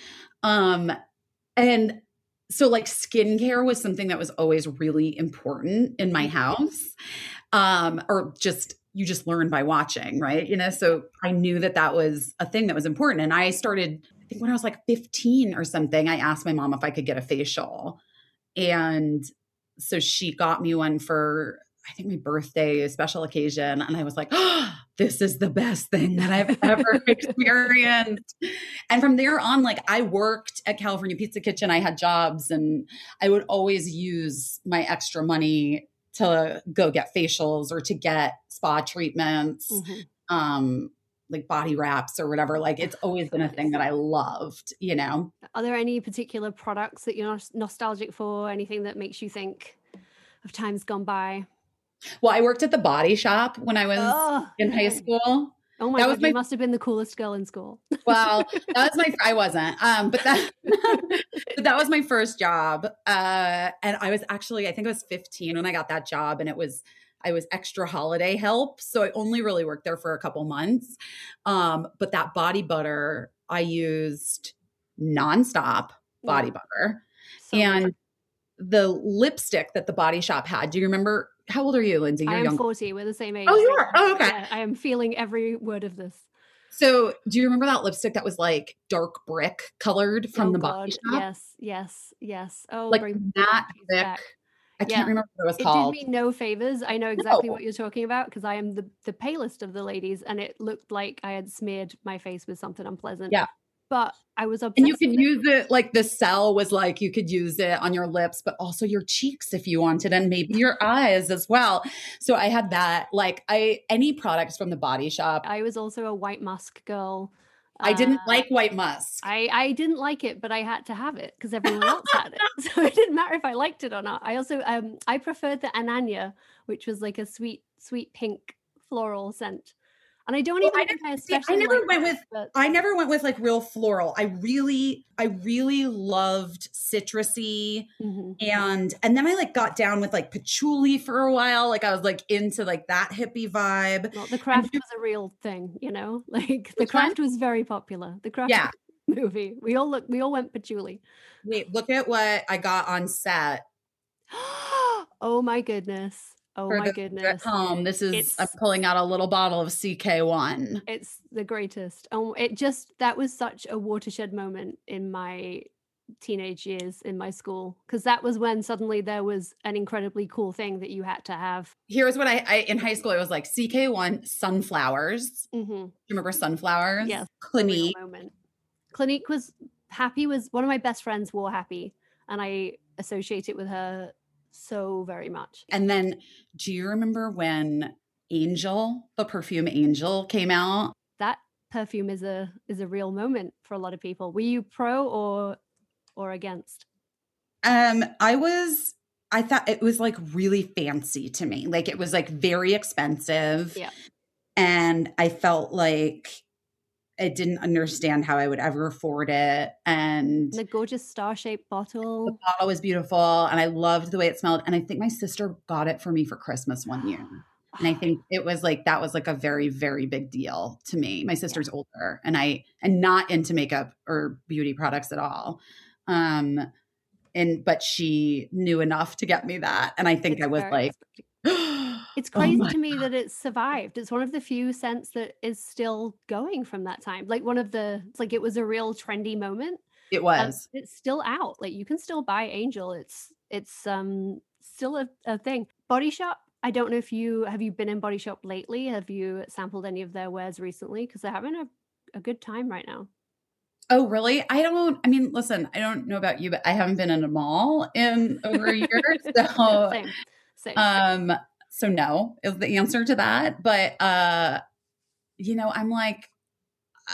And so like skincare was something that was always really important in my house. Or just, you just learn by watching, right? You know, so I knew that that was a thing that was important. And I started, I think when I was like 15 or something, I asked my mom if I could get a facial. And so she got me one for, I think, my birthday, a special occasion. And I was like, oh, this is the best thing that I've ever experienced. And from there on, like I worked at California Pizza Kitchen. I had jobs and I would always use my extra money to go get facials or to get spa treatments, like body wraps or whatever. Like it's always been a thing that I loved, you know? Are there any particular products that you're nostalgic for? Anything that makes you think of times gone by? Well, I worked at the Body Shop when I was in high school. Oh my God, you must have been the coolest girl in school. Well, I wasn't, but that was my first job. And I was actually, I think I was 15 when I got that job, and I was extra holiday help. So I only really worked there for a couple months. But that body butter, I used nonstop body butter. And the lipstick that the Body Shop had, do you remember? How old are you, Lindsay? You're I am young. 40. We're the same age. Oh, you are? Oh, okay. Yeah, I am feeling every word of this. So do you remember that lipstick that was like dark brick colored from the Body Shop? Yes. Oh, like that thick. I can't remember what it was called. It did me no favors. I know exactly what you're talking about because I am the palest of the ladies, and it looked like I had smeared my face with something unpleasant. Yeah. But I was obsessed. And you could use it, like the cell was like, you could use it on your lips, but also your cheeks if you wanted, and maybe your eyes as well. So I had that, like any products from the Body Shop. I was also a White Musk girl. I didn't like White Musk. I didn't like it, but I had to have it because everyone else had it. So it didn't matter if I liked it or not. I also, I preferred the Ananya, which was like a sweet pink floral scent. And I don't even think I especially I never went with like real floral. I really loved citrusy, and then I like got down with like patchouli for a while. Like I was like into like that hippie vibe. Well, The Craft was a real thing, you know. Like The Craft was very popular. The Craft movie. We all went patchouli. Wait, look at what I got on set. Oh my goodness. Oh my goodness. At home, I'm pulling out a little bottle of CK1. It's the greatest. That was such a watershed moment in my teenage years in my school, because that was when suddenly there was an incredibly cool thing that you had to have. Here's what I in high school, it was like CK1, Sunflowers. Do you remember Sunflowers? Yes. Clinique. Clinique was one of my best friends wore Happy, and I associate it with her so very much. And then do you remember when Angel, the perfume Angel, came out? That perfume is a real moment for a lot of people. Were you pro or against? I thought it was like really fancy to me. Like it was like very expensive. Yeah. And I felt like I didn't understand how I would ever afford it. And the gorgeous star-shaped bottle. The bottle was beautiful, and I loved the way it smelled. And I think my sister got it for me for Christmas one year. And I think it was like, that was like a very, very big deal to me. My sister's older, and not into makeup or beauty products at all. But she knew enough to get me that. And I think I was like, it's crazy to me that it's survived. It's one of the few scents that is still going from that time. Like it's like it was a real trendy moment. It was. It's still out. Like you can still buy Angel. It's still a thing. Body Shop. I don't know if have you been in Body Shop lately? Have you sampled any of their wares recently? Because they're having a good time right now. Oh, really? Listen, I don't know about you, but I haven't been in a mall in over a year. So Same. So no is the answer to that. But, I'm like,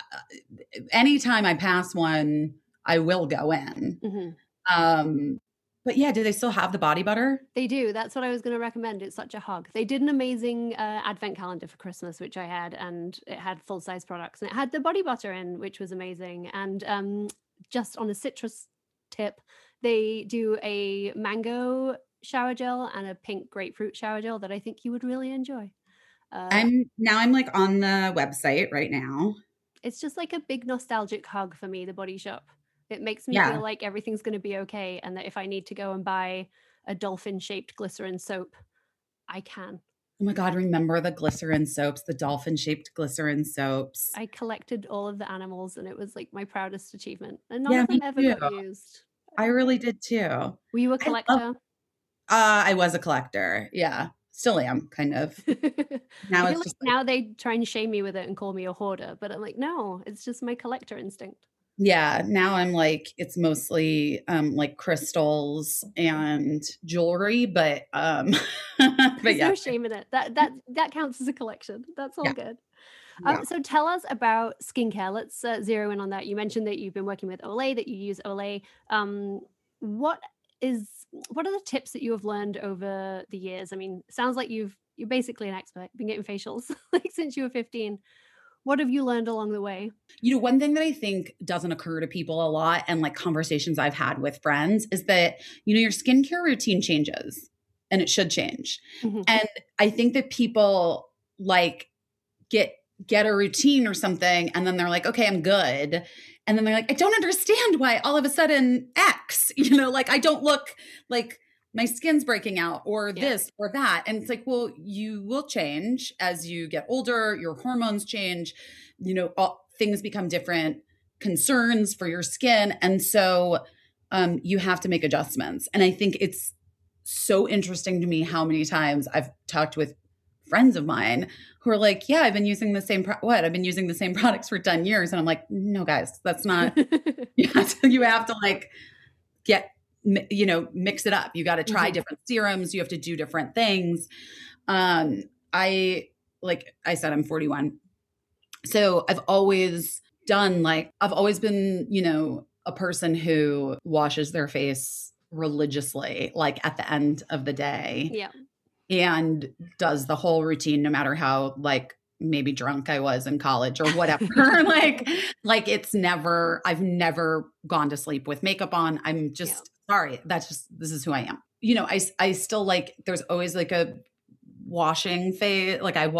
anytime I pass one, I will go in. But yeah, do they still have the body butter? They do. That's what I was going to recommend. It's such a hug. They did an amazing advent calendar for Christmas, which I had, and it had full-size products, and it had the body butter in, which was amazing. And just on a citrus tip, they do a mango shower gel and a pink grapefruit shower gel that I think you would really enjoy. I'm like on the website right now. It's just like a big nostalgic hug for me, the Body Shop. It makes me feel like everything's going to be okay, and that if I need to go and buy a dolphin-shaped glycerin soap, I can. Oh my God, remember the glycerin soaps, the dolphin-shaped glycerin soaps? I collected all of the animals, and it was like my proudest achievement. And none of them ever got used. I really did too. Were you a collector? I was a collector. Yeah. Still am, kind of. Now it's just now they try and shame me with it and call me a hoarder, but I'm like, no, it's just my collector instinct. Yeah, now I'm like, it's mostly like crystals and jewelry, but There's no shame in it. That counts as a collection. That's all good. So tell us about skincare. Let's zero in on that. You mentioned that you've been working with Olay, that you use Olay. What are the tips that you have learned over the years? I mean, it sounds like you're basically an expert. You've been getting facials like since you were 15. What have you learned along the way? One thing that I think doesn't occur to people a lot, and like conversations I've had with friends, is that, your skincare routine changes, and it should change. Mm-hmm. And I think that people like get a routine or something, and then they're like, okay, I'm good. And then they're like, I don't understand why all of a sudden X, like I don't look like my skin's breaking out or this or that. And it's like, well, you will change as you get older, your hormones change, things become different, concerns for your skin. And so you have to make adjustments. And I think it's so interesting to me how many times I've talked with friends of mine who are like, yeah, I've been using the same, I've been using the same products for 10 years. And I'm like, no, guys, that's not, you have to like mix it up. You got to try different serums. You have to do different things. Like I said, I'm 41. So I've always been, a person who washes their face religiously, like at the end of the day. Yeah. And does the whole routine, no matter how like maybe drunk I was in college or whatever. like it's never, I've never gone to sleep with makeup on. I'm just sorry. This is who I am. I still like, there's always like a washing phase. Like I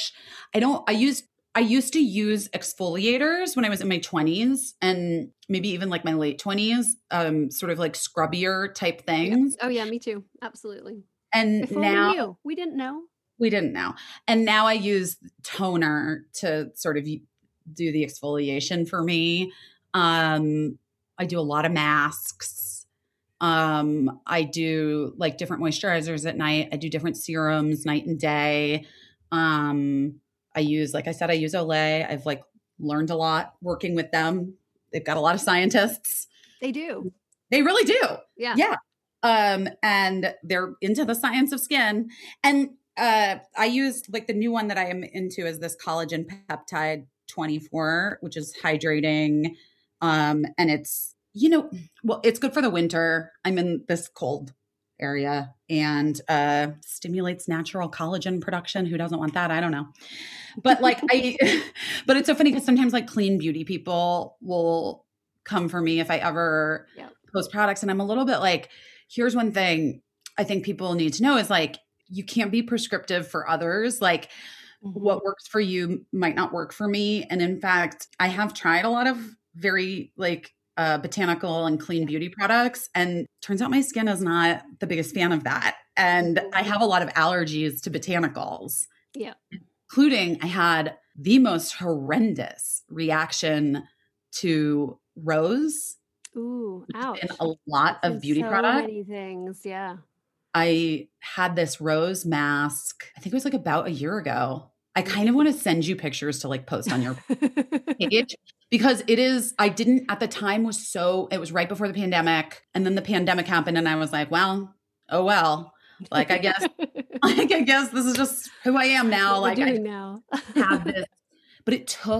used to use exfoliators when I was in my 20s and maybe even like my late 20s, sort of like scrubbier type things. Oh yeah, me too. Absolutely. And before now we didn't know. And now I use toner to sort of do the exfoliation for me. I do a lot of masks. I do like different moisturizers at night. I do different serums night and day. I use Olay. I've like learned a lot working with them. They've got a lot of scientists. They do. They really do. Yeah. Yeah. And they're into the science of skin. And I use like the new one that I am into is this collagen peptide 24, which is hydrating. And it's, it's good for the winter. I'm in this cold area and stimulates natural collagen production. Who doesn't want that? I don't know. But like but it's so funny because sometimes like clean beauty people will come for me if I ever post products. And I'm a little bit like, here's one thing I think people need to know is like, you can't be prescriptive for others. Like what works for you might not work for me. And in fact, I have tried a lot of very like botanical and clean beauty products. And turns out my skin is not the biggest fan of that. And I have a lot of allergies to botanicals. Yeah. Including I had the most horrendous reaction to rose. Ooh, ouch. In a lot of beauty products. So many things, yeah. I had this rose mask, I think it was like about a year ago. I kind of want to send you pictures to like post on your page because at the time it was right before the pandemic. And then the pandemic happened and I was like, well, oh well. Like, I guess, this is just who I am now. Like I now. have this, but it took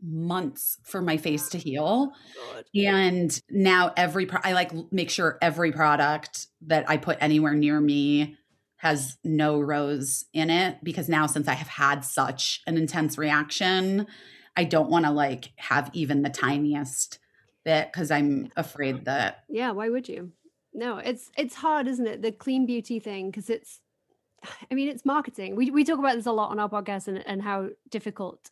months for my face to heal. God. And now I like make sure every product that I put anywhere near me has no rose in it, because now, since I have had such an intense reaction, I don't want to like have even the tiniest bit, because I'm afraid that. Yeah, why would you? No, it's hard, isn't it? The clean beauty thing, because it's marketing. We talk about this a lot on our podcast, and how difficult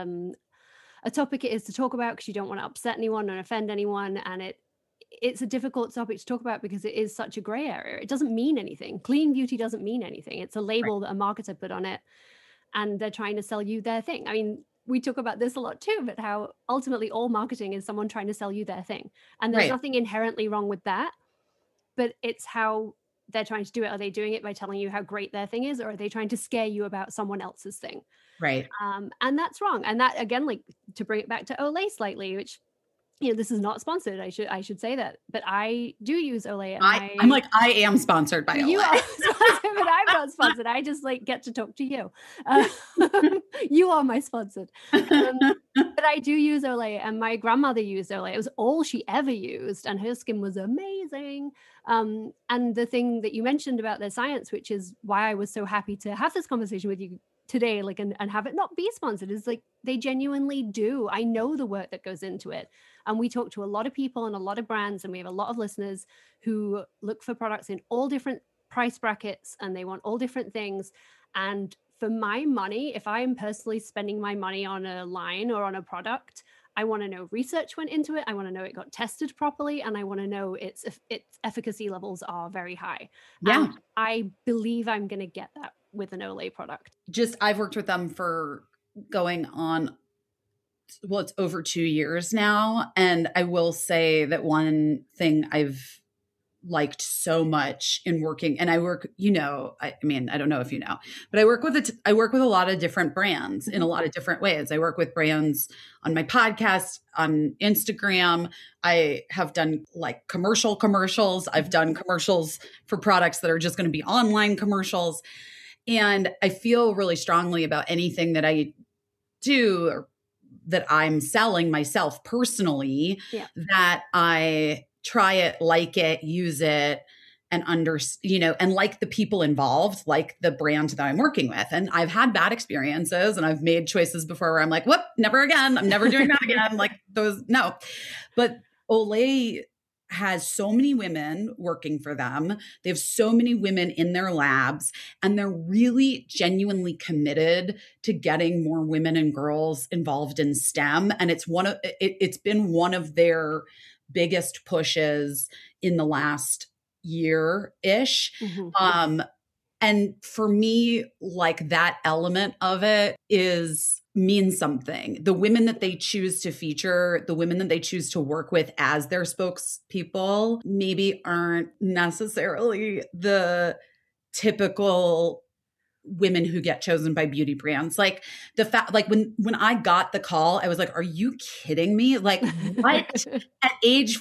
a topic it is to talk about, because you don't want to upset anyone and offend anyone, and it's a difficult topic to talk about because it is such a gray area. It doesn't mean anything. Clean beauty doesn't mean anything. It's a label that a marketer put on it, and they're trying to sell you their thing. I mean, we talk about this a lot too, but how ultimately all marketing is someone trying to sell you their thing. And there's nothing inherently wrong with that, but it's how they're trying to do it. Are they doing it by telling you how great their thing is, or are they trying to scare you about someone else's thing? Right. And that's wrong. And that, again, like, to bring it back to Olay slightly, which, you know, this is not sponsored. I should say that, but I do use Olay. And I'm like, I am sponsored by Olay. You are sponsored, but I'm not sponsored. I just like get to talk to you. You are my sponsored. But I do use Olay, and my grandmother used Olay. It was all she ever used, and her skin was amazing. And the thing that you mentioned about their science, which is why I was so happy to have this conversation with you today, like, and have it not be sponsored, is like, they genuinely do. I know the work that goes into it. And we talk to a lot of people and a lot of brands, and we have a lot of listeners who look for products in all different price brackets, and they want all different things. And for my money, if I'm personally spending my money on a line or on a product, I want to know research went into it. I want to know it got tested properly, and I want to know its efficacy levels are very high. Yeah. And I believe I'm going to get that with an Olay product. I've worked with them for going on, well, it's over 2 years now. And I will say that one thing I've liked so much in working, and I work, you know, I mean, I don't know if you know, but I work with a lot of different brands in a lot of different ways. I work with brands on my podcast, on Instagram. I have done like commercials. I've done commercials for products that are just going to be online commercials. And I feel really strongly about anything that I do or that I'm selling myself personally, that I try it, like it, use it, and and like the people involved, like the brand that I'm working with. And I've had bad experiences, and I've made choices before where I'm like, whoop, never again. I'm never doing that again. Like those, no. But Olay has so many women working for them. They have so many women in their labs, and they're really genuinely committed to getting more women and girls involved in STEM. And it's been one of their biggest pushes in the last year-ish. Mm-hmm. And for me, like, that element of it means something. The women that they choose to feature, the women that they choose to work with as their spokespeople, maybe aren't necessarily the typical women who get chosen by beauty brands. Like the fact, like when I got the call, I was like, are you kidding me? Like, what? At age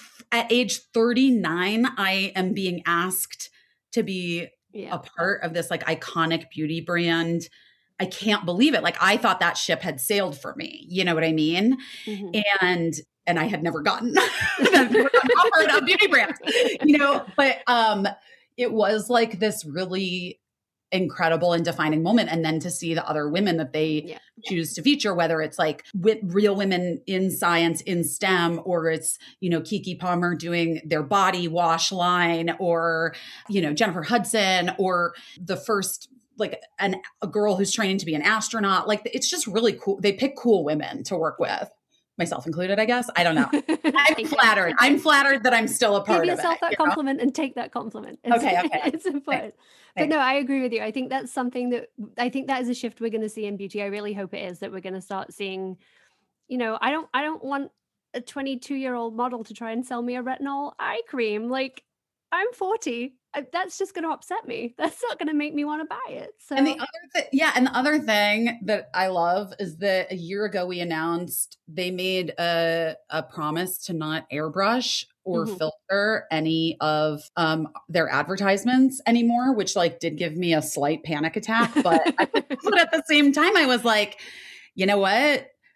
39, I am being asked to be a part of this like iconic beauty brand. I can't believe it. Like, I thought that ship had sailed for me. You know what I mean? Mm-hmm. And I had never gotten offered a beauty brand, you know, but it was like this really incredible and defining moment. And then to see the other women that they choose to feature, whether it's like with real women in science, in STEM, or it's, you know, Keke Palmer doing their body wash line, or, you know, Jennifer Hudson, or the first, like a girl who's training to be an astronaut. Like, it's just really cool. They pick cool women to work with, myself included, I guess. I don't know. I'm flattered. I'm flattered that I'm still a part of it. Give yourself that compliment and take that compliment. Okay. It's important. But no, I agree with you. I think that's something that is a shift we're going to see in beauty. I really hope it is, that we're going to start seeing, you know, I don't want a 22-year-old model to try and sell me a retinol eye cream. Like, I'm 40. That's just going to upset me. That's not going to make me want to buy it. So, and the other thing that I love is that a year ago we announced they made a promise to not airbrush or filter any of their advertisements anymore, which like did give me a slight panic attack. But at the same time, I was like, you know what?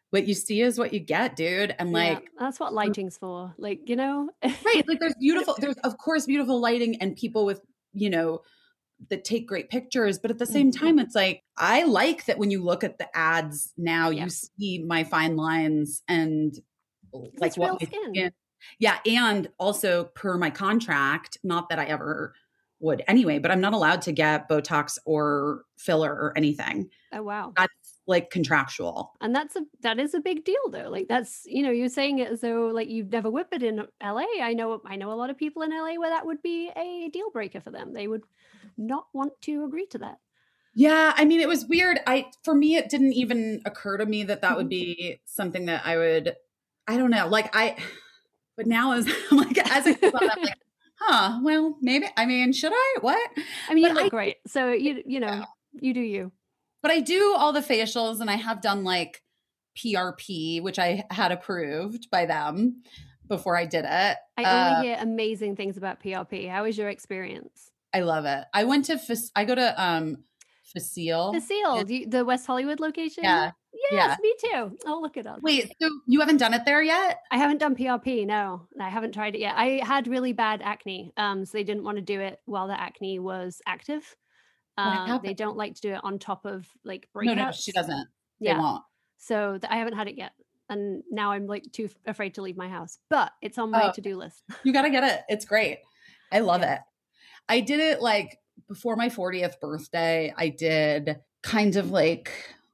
what you see is what you get, dude. And like, that's what lighting's for. Like, you know, right. Like there's of course beautiful lighting and people with, you know, that take great pictures. But at the same time, it's like, I like that when you look at the ads now, you see my fine lines and like it's real skin. Yeah. And also per my contract, not that I ever would anyway, but I'm not allowed to get Botox or filler or anything. Oh, wow. That's like contractual. And that is a big deal though. Like that's, you know, you're saying it as though like you've never whipped it in LA. I know a lot of people in LA where that would be a deal breaker for them. They would not want to agree to that. Yeah. I mean, it was weird. For me, it didn't even occur to me that would be something that I don't know. Like but now as like, as I thought, I'm like, well, maybe, I mean, should I, what? I mean, you look great. So you know, you do you. But I do all the facials and I have done like PRP, which I had approved by them before I did it. I only hear amazing things about PRP. How was your experience? I love it. I go to Facile. Facile, the West Hollywood location? Yeah. Yes, me too. I'll look it up. Wait, so you haven't done it there yet? I haven't done PRP, no. I haven't tried it yet. I had really bad acne, so they didn't want to do it while the acne was active. They don't like to do it on top of like breakouts. No, she doesn't. They won't. So I haven't had it yet. And now I'm like too afraid to leave my house, but it's on my to-do list. You got to get it. It's great. I love it. I did it like before my 40th birthday. I did kind of like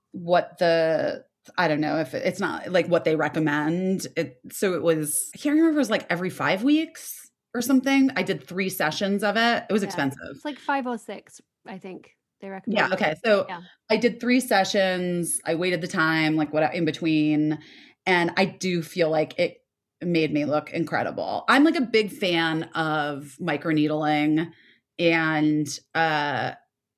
I don't know if it's not like what they recommend. So it was, I can't remember if it was like every 5 weeks or something. I did 3 sessions of it. It was expensive. It's like 5 or 6, I think they recommend. Yeah. Okay. So I did 3 sessions. I waited the time, like what in between. And I do feel like it made me look incredible. I'm like a big fan of microneedling and that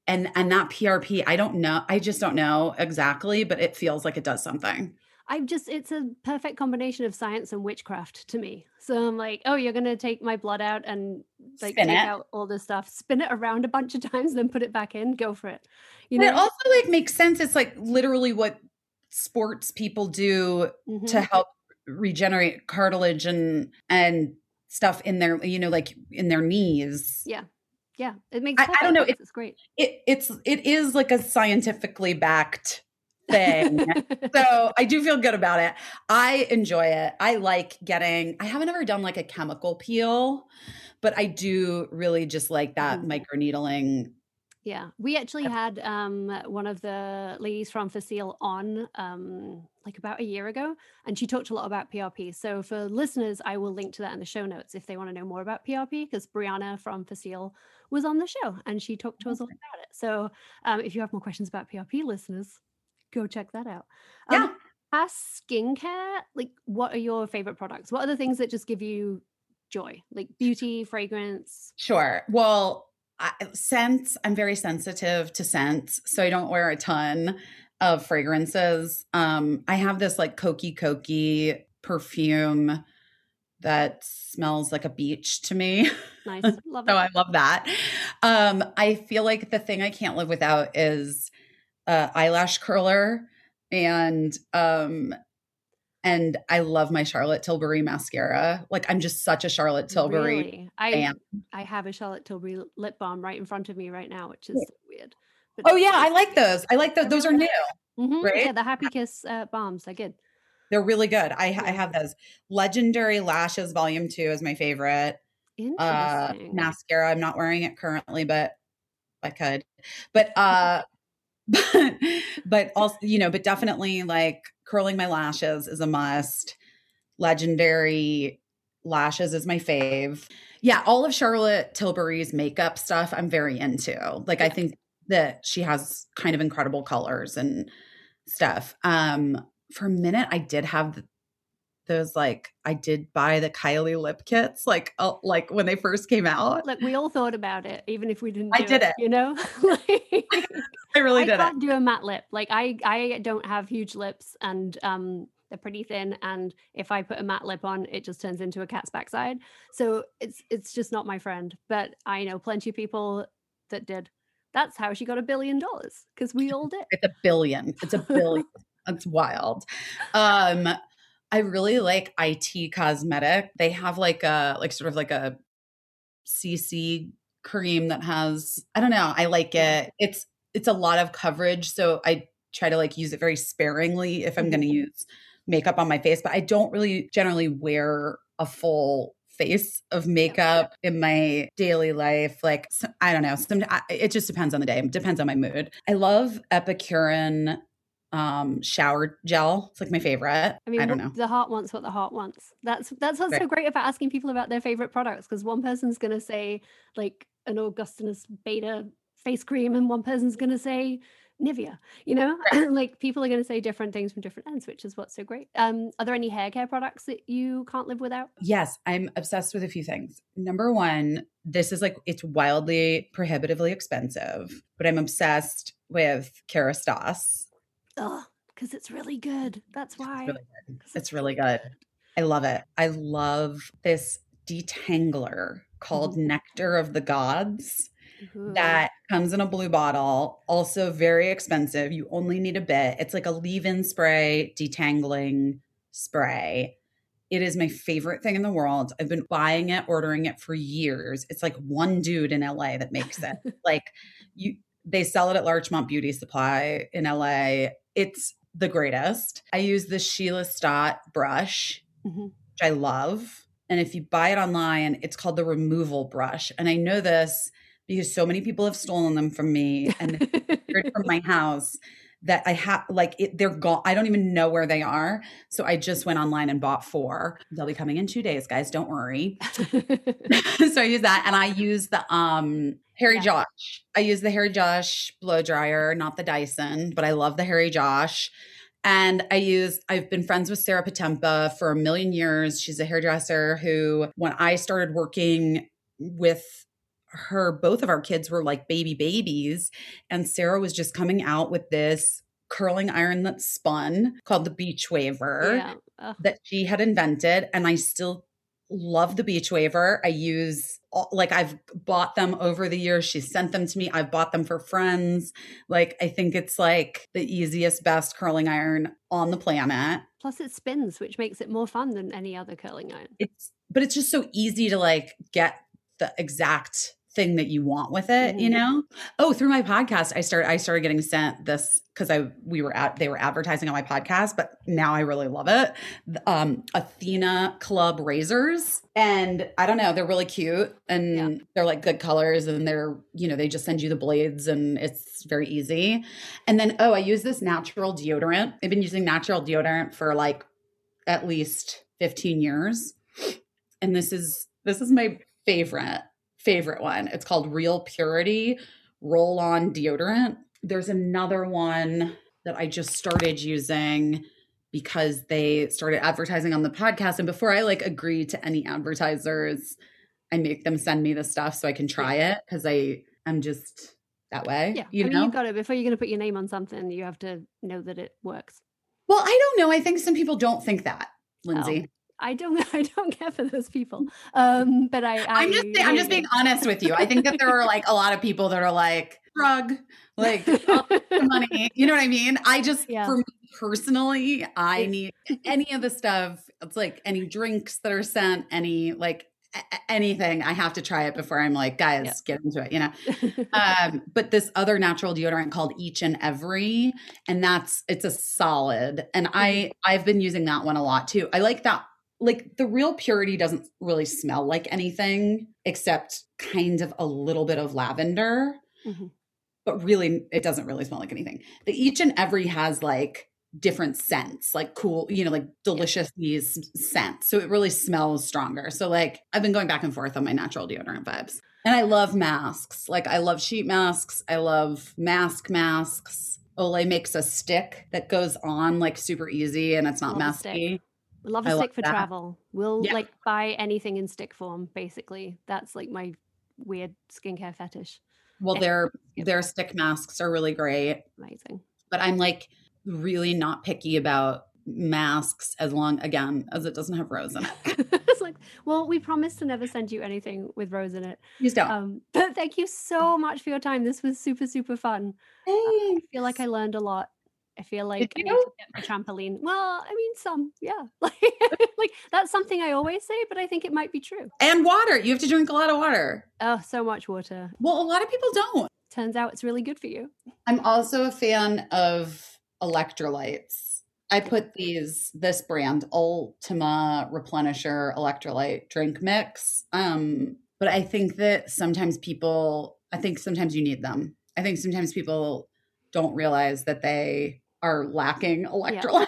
PRP. I don't know. I just don't know exactly, but it feels like it does something. It's a perfect combination of science and witchcraft to me. So I'm like, oh, you're going to take my blood out and like take out all this stuff, spin it around a bunch of times, then put it back in, go for it. You know, it also like makes sense. It's like literally what sports people do to help regenerate cartilage and stuff in their, you know, like in their knees. Yeah. Yeah. It makes I don't know. It's great. It is like a scientifically backed thing. So I do feel good about it. I enjoy it. I like I haven't ever done like a chemical peel, but I do really just like that microneedling. Yeah. We actually had one of the ladies from Facile on like about a year ago, and she talked a lot about PRP. So for listeners, I will link to that in the show notes if they want to know more about PRP, because Brianna from Facile was on the show and she talked to us all about it. So if you have more questions about PRP, listeners, go check that out. As skincare, like what are your favorite products? What are the things that just give you joy? Like beauty, fragrance? Sure. Well, scents, I'm very sensitive to scents, so I don't wear a ton of fragrances. I have this like Koki perfume that smells like a beach to me. Nice. Love it. So I love that. I feel like the thing I can't live without is eyelash curler, and I love my Charlotte Tilbury mascara. Like I'm just such a Charlotte Tilbury really? fan. I have a Charlotte Tilbury lip balm right in front of me right now, which is weird. But oh yeah, I like those. I like those. Those are new, right? Yeah, the Happy Kiss balms. They're good. They're really good. I have those. Legendary Lashes Volume 2 is my favorite. Interesting. Mascara. I'm not wearing it currently, but I could. But but also, you know, but definitely like curling my lashes is a must. Legendary Lashes is my fave. Yeah, all of Charlotte Tilbury's makeup stuff I'm very into. Like I think that she has kind of incredible colors and stuff. For a minute I did have those, like I did buy the Kylie lip kits like when they first came out. Look, we all thought about it, even if we didn't I did it. You know? I really did it. I can't do a matte lip. Like I don't have huge lips, and they're pretty thin, and if I put a matte lip on, it just turns into a cat's backside. So it's just not my friend. But I know plenty of people that did. That's how she got $1 billion, because we all did. It's a billion. That's wild. I really like IT Cosmetic. They have like a CC cream that has, I don't know, I like it. It's a lot of coverage, so I try to like use it very sparingly if I'm going to use makeup on my face, but I don't really generally wear a full face of makeup in my daily life. Like, I don't know. It just depends on the day. It depends on my mood. I love Epicurean shower gel. It's like my favorite. I mean, I don't know. The heart wants what the heart wants. That's what's so great about asking people about their favorite products, because one person's going to say like an Augustinus Beta face cream and one person's going to say Nivea, you know, like people are going to say different things from different ends, which is what's so great. Are there any hair care products that you can't live without? Yes, I'm obsessed with a few things. Number one, this is like, it's wildly prohibitively expensive, but I'm obsessed with Kerastase. Oh, because it's really good. That's why. It's really good. I love it. I love this detangler called Nectar of the Gods. That comes in a blue bottle, also very expensive. You only need a bit. It's like a leave-in spray, detangling spray. It is my favorite thing in the world. I've been buying it, ordering it for years. It's like one dude in LA that makes it. They sell it at Larchmont Beauty Supply in LA. It's the greatest. I use the Sheila Stott brush, which I love. And if you buy it online, it's called the removal brush. And I know this because so many people have stolen them from me and from my house that I have, they're gone. I don't even know where they are. So I just went online and bought 4. They'll be coming in 2 days, guys. Don't worry. So I use that. And I use the Harry Josh. I use the Harry Josh blow dryer, not the Dyson, but I love the Harry Josh. And I've been friends with Sarah Potempa for a million years. She's a hairdresser who, when I started working with her, both of our kids were like babies. And Sarah was just coming out with this curling iron that spun called the Beach Waver that she had invented. And I still love the Beach Waver. I've bought them over the years. She sent them to me. I've bought them for friends. Like, I think it's like the easiest, best curling iron on the planet. Plus it spins, which makes it more fun than any other curling iron. But it's just so easy to like get the exact thing that you want with it, you know? Oh, through my podcast, I started getting sent this because they were advertising on my podcast, but now I really love it. Athena Club razors. And I don't know, they're really cute and they're like good colors and they're, they just send you the blades and it's very easy. And then, I use this natural deodorant. I've been using natural deodorant for like at least 15 years. And this is my favorite one. It's called Real Purity Roll-On Deodorant. There's another one that I just started using because they started advertising on the podcast. And before I agree to any advertisers, I make them send me the stuff so I can try it because I'm just that way. Yeah. You've got it. Before you're going to put your name on something, you have to know that it works. Well, I don't know. I think some people don't think that, Lindsay. I don't care for those people. But I'm just being honest with you. I think that there are a lot of people that are like, drug, money. You know what I mean? For me personally, I need any of the stuff. It's like any drinks that are sent, anything. I have to try it before I'm like, guys, get into it, but this other natural deodorant called Each and Every, and it's a solid. And I've been using that one a lot too. I like that. Like the Real Purity doesn't really smell like anything except kind of a little bit of lavender, but really it doesn't really smell like anything. The Each and Every has different scents, cool, delicious scents. So it really smells stronger. So I've been going back and forth on my natural deodorant vibes. And I love masks. I love sheet masks. I love masks. Olay makes a stick that goes on super easy and it's not messy. Love a stick for travel. We'll buy anything in stick form, basically. That's my weird skincare fetish. Well, their stick masks are really great. Amazing. But I'm really not picky about masks as long, again, as it doesn't have rose in it. It's well, we promise to never send you anything with rose in it. Please don't. But thank you so much for your time. This was super, super fun. I feel like I learned a lot. I feel like I Did need you? to get a trampoline. Well, I mean, some, yeah. Like that's something I always say, but I think it might be true. And water. You have to drink a lot of water. Oh, so much water. Well, a lot of people don't. Turns out it's really good for you. I'm also a fan of electrolytes. I put this brand, Ultima Replenisher Electrolyte drink mix. But I think that sometimes sometimes you need them. I think sometimes people don't realize that they are lacking electrolytes.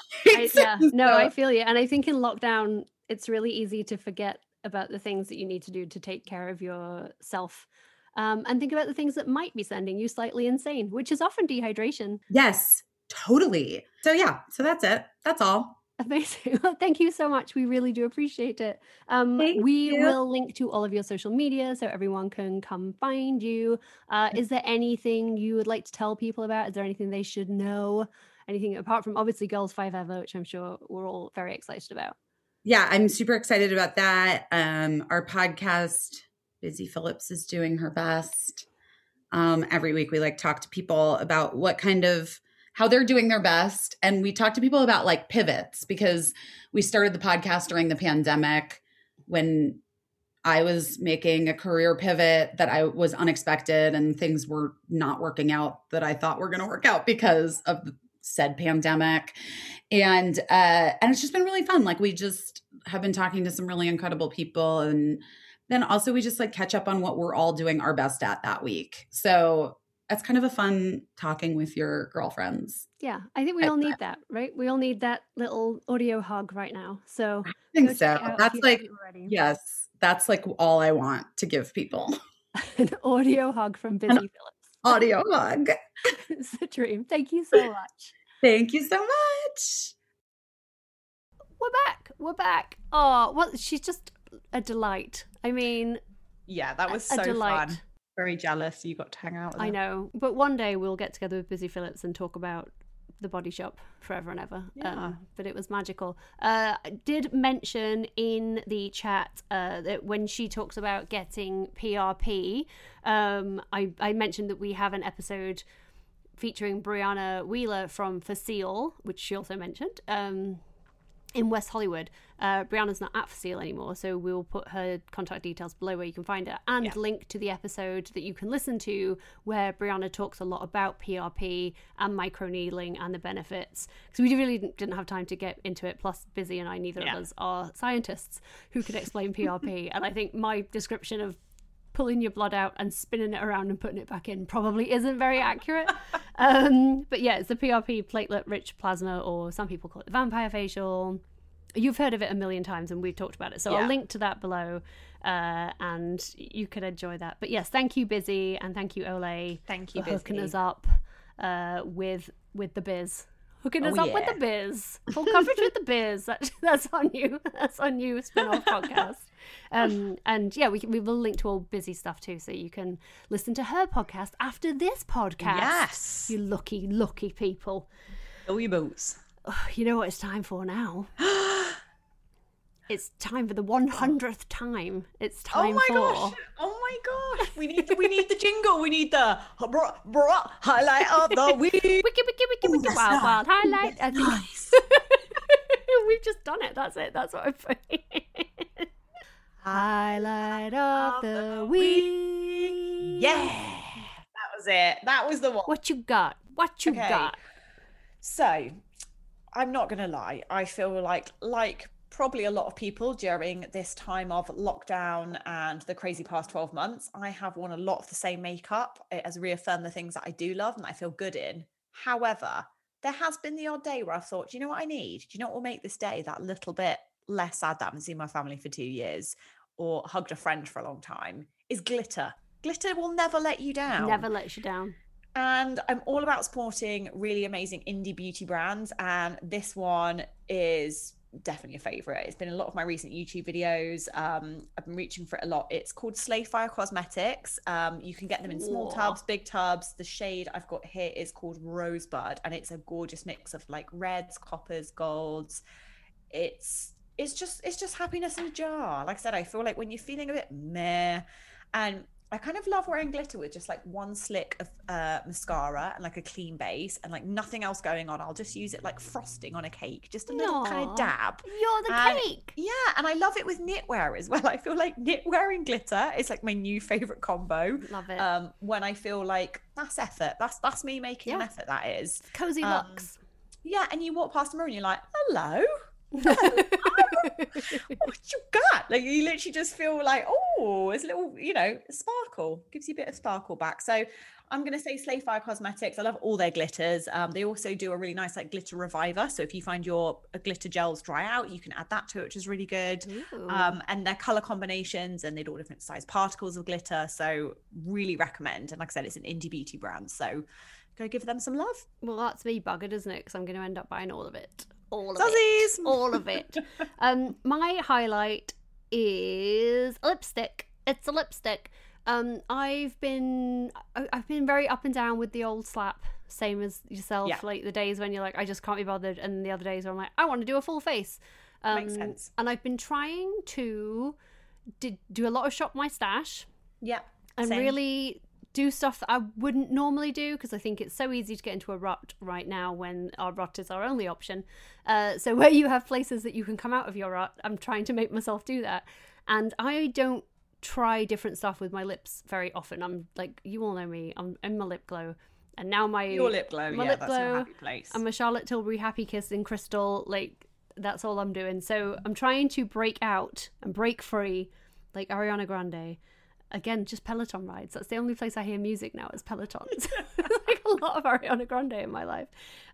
I feel you. And I think in lockdown, it's really easy to forget about the things that you need to do to take care of yourself. And think about the things that might be sending you slightly insane, which is often dehydration. Yes, totally. So yeah, so that's it. That's all. Amazing. Well, thank you so much. We really do appreciate it. We will link to all of your social media so everyone can come find you. Is there anything you would like to tell people about? Is there anything they should know? Anything apart from obviously Girls 5 Ever, which I'm sure we're all very excited about. Yeah, I'm super excited about that. Our podcast, Busy Phillips is doing her best. Every week we talk to people about how they're doing their best. And we talk to people about pivots, because we started the podcast during the pandemic when I was making a career pivot that I was unexpected and things were not working out that I thought were going to work out because of the said pandemic. And it's just been really fun. We just have been talking to some really incredible people. And then also we just catch up on what we're all doing our best at that week. So that's kind of a fun talking with your girlfriends. Yeah, I think we all need that, right? We all need that little audio hug right now. So I think so. That's yes, that's all I want to give people. An audio hug from Busy Phillips. Audio hug. It's a dream. Thank you so much. Thank you so much. We're back. Oh, well, she's just a delight. I mean, yeah, that was so fun. Very jealous you got to hang out with her. I know. But one day we'll get together with Busy Phillips and talk about the Body Shop forever and ever. Yeah. But it was magical. I did mention in the chat that when she talks about getting PRP, I mentioned that we have an episode featuring Brianna Wheeler from Facile, which she also mentioned, in West Hollywood. Brianna's not at Facile anymore, so we'll put her contact details below where you can find her, and link to the episode that you can listen to where Brianna talks a lot about PRP and microneedling and the benefits, because we really didn't have time to get into it, plus Busy and I, neither of us are scientists who could explain PRP. And I think my description of pulling your blood out and spinning it around and putting it back in probably isn't very accurate. But yeah, it's the PRP, platelet-rich plasma, or some people call it the vampire facial. You've heard of it a million times and we've talked about it. So I'll link to that below and you could enjoy that. But yes, thank you, Busy, and thank you, Olay. Thank you, for Busy. hooking us up with the biz. Hooking us up with the biz. Full coverage with the biz. That's our new spin-off podcast. And yeah, we will link to all Busy stuff too, so you can listen to her podcast after this podcast. Yes. You lucky people. Oh, you boots. You know what it's time for now? It's time for the 100th time. It's time Oh my gosh. We need the jingle. We need the highlight of the week. Wiki, wild highlight. I think we've just done it. That's it. That's what I'm putting. Highlight of the week. Yeah. That was it. That was the one. What you got? So, I'm not going to lie. I feel like probably a lot of people during this time of lockdown and the crazy past 12 months, I have worn a lot of the same makeup. It has reaffirmed the things that I do love and that I feel good in. However, there has been the odd day where I've thought, do you know what I need? Do you know what will make this day that little bit less sad that I haven't seen my family for 2 years or hugged a friend for a long time? Is glitter. Glitter will never let you down. Never lets you down. And I'm all about supporting really amazing indie beauty brands. And this one is definitely a favorite. It's been in a lot of my recent YouTube videos. I've been reaching for it a lot. It's called Slayfire Cosmetics. You can get them in small tubs, big tubs. The shade I've got here is called Rosebud, and it's a gorgeous mix of reds, coppers, golds. It's just happiness in a jar. Like I said, I feel like when you're feeling a bit meh, and I kind of love wearing glitter with just like one slick of mascara and like a clean base and like nothing else going on. I'll just use it like frosting on a cake, just a little kind of dab. You're the cake. Yeah, and I love it with knitwear as well. I feel like knitwear and glitter is like my new favorite combo. Love it. When I feel like that's effort. That's me making an effort. That is cozy looks. Yeah, and you walk past the mirror and you're like, hello. What you got? Like you literally just feel like, oh, it's a little, sparkle. Gives you a bit of sparkle back. So I'm going to say Slayfire Cosmetics. I love all their glitters. They also do a really nice like glitter reviver. So if you find your glitter gels dry out, you can add that to it, which is really good. And their color combinations, and they do all different size particles of glitter. So really recommend. And like I said, it's an indie beauty brand. So go give them some love. Well, that's me buggered, isn't it? Because I'm going to end up buying all of it. All of it. All of it. My highlight is a lipstick. It's a lipstick. I've been very up and down with the old slap, same as yourself. Yeah. Like the days when you're like, I just can't be bothered, and the other days where I'm like, I want to do a full face. Makes sense. And I've been trying to do a lot of shop my stash. Yeah. And really do stuff that I wouldn't normally do, because I think it's so easy to get into a rut right now when our rut is our only option. So where you have places that you can come out of your rut, I'm trying to make myself do that. And I don't try different stuff with my lips very often. I'm like, you all know me, I'm in my lip glow. And now your lip glow, lip that's glow, your happy place. I'm a Charlotte Tilbury Happy Kiss in crystal, like that's all I'm doing. So I'm trying to break out and break free like Ariana Grande. Again, just Peloton rides. That's the only place I hear music now is Peloton. Like a lot of Ariana Grande in my life.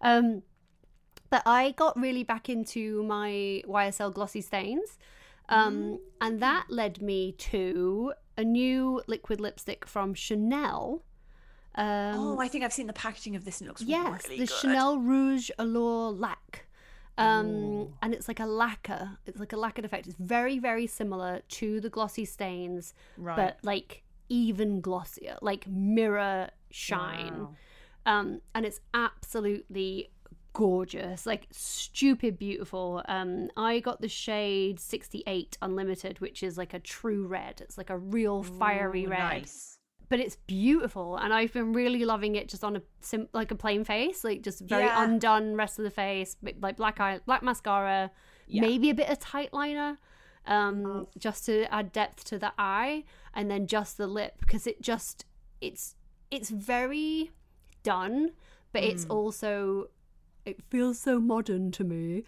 But I got really back into my YSL Glossy Stains. And that led me to a new liquid lipstick from Chanel. I think I've seen the packaging of this and it looks really good. Yes, the Chanel Rouge Allure Lac. And it's like a lacquer. It's like a lacquered effect. It's very, very similar to the Glossy Stains, but like even glossier, like mirror shine. Wow. And it's absolutely gorgeous, like stupid beautiful. I got the shade 68 Unlimited, which is like a true red. It's like a real fiery red. Nice. But it's beautiful, and I've been really loving it just on a plain face, like just very undone rest of the face, like black mascara, maybe a bit of tight liner, just to add depth to the eye, and then just the lip, because it's very done, but it's also, it feels so modern to me,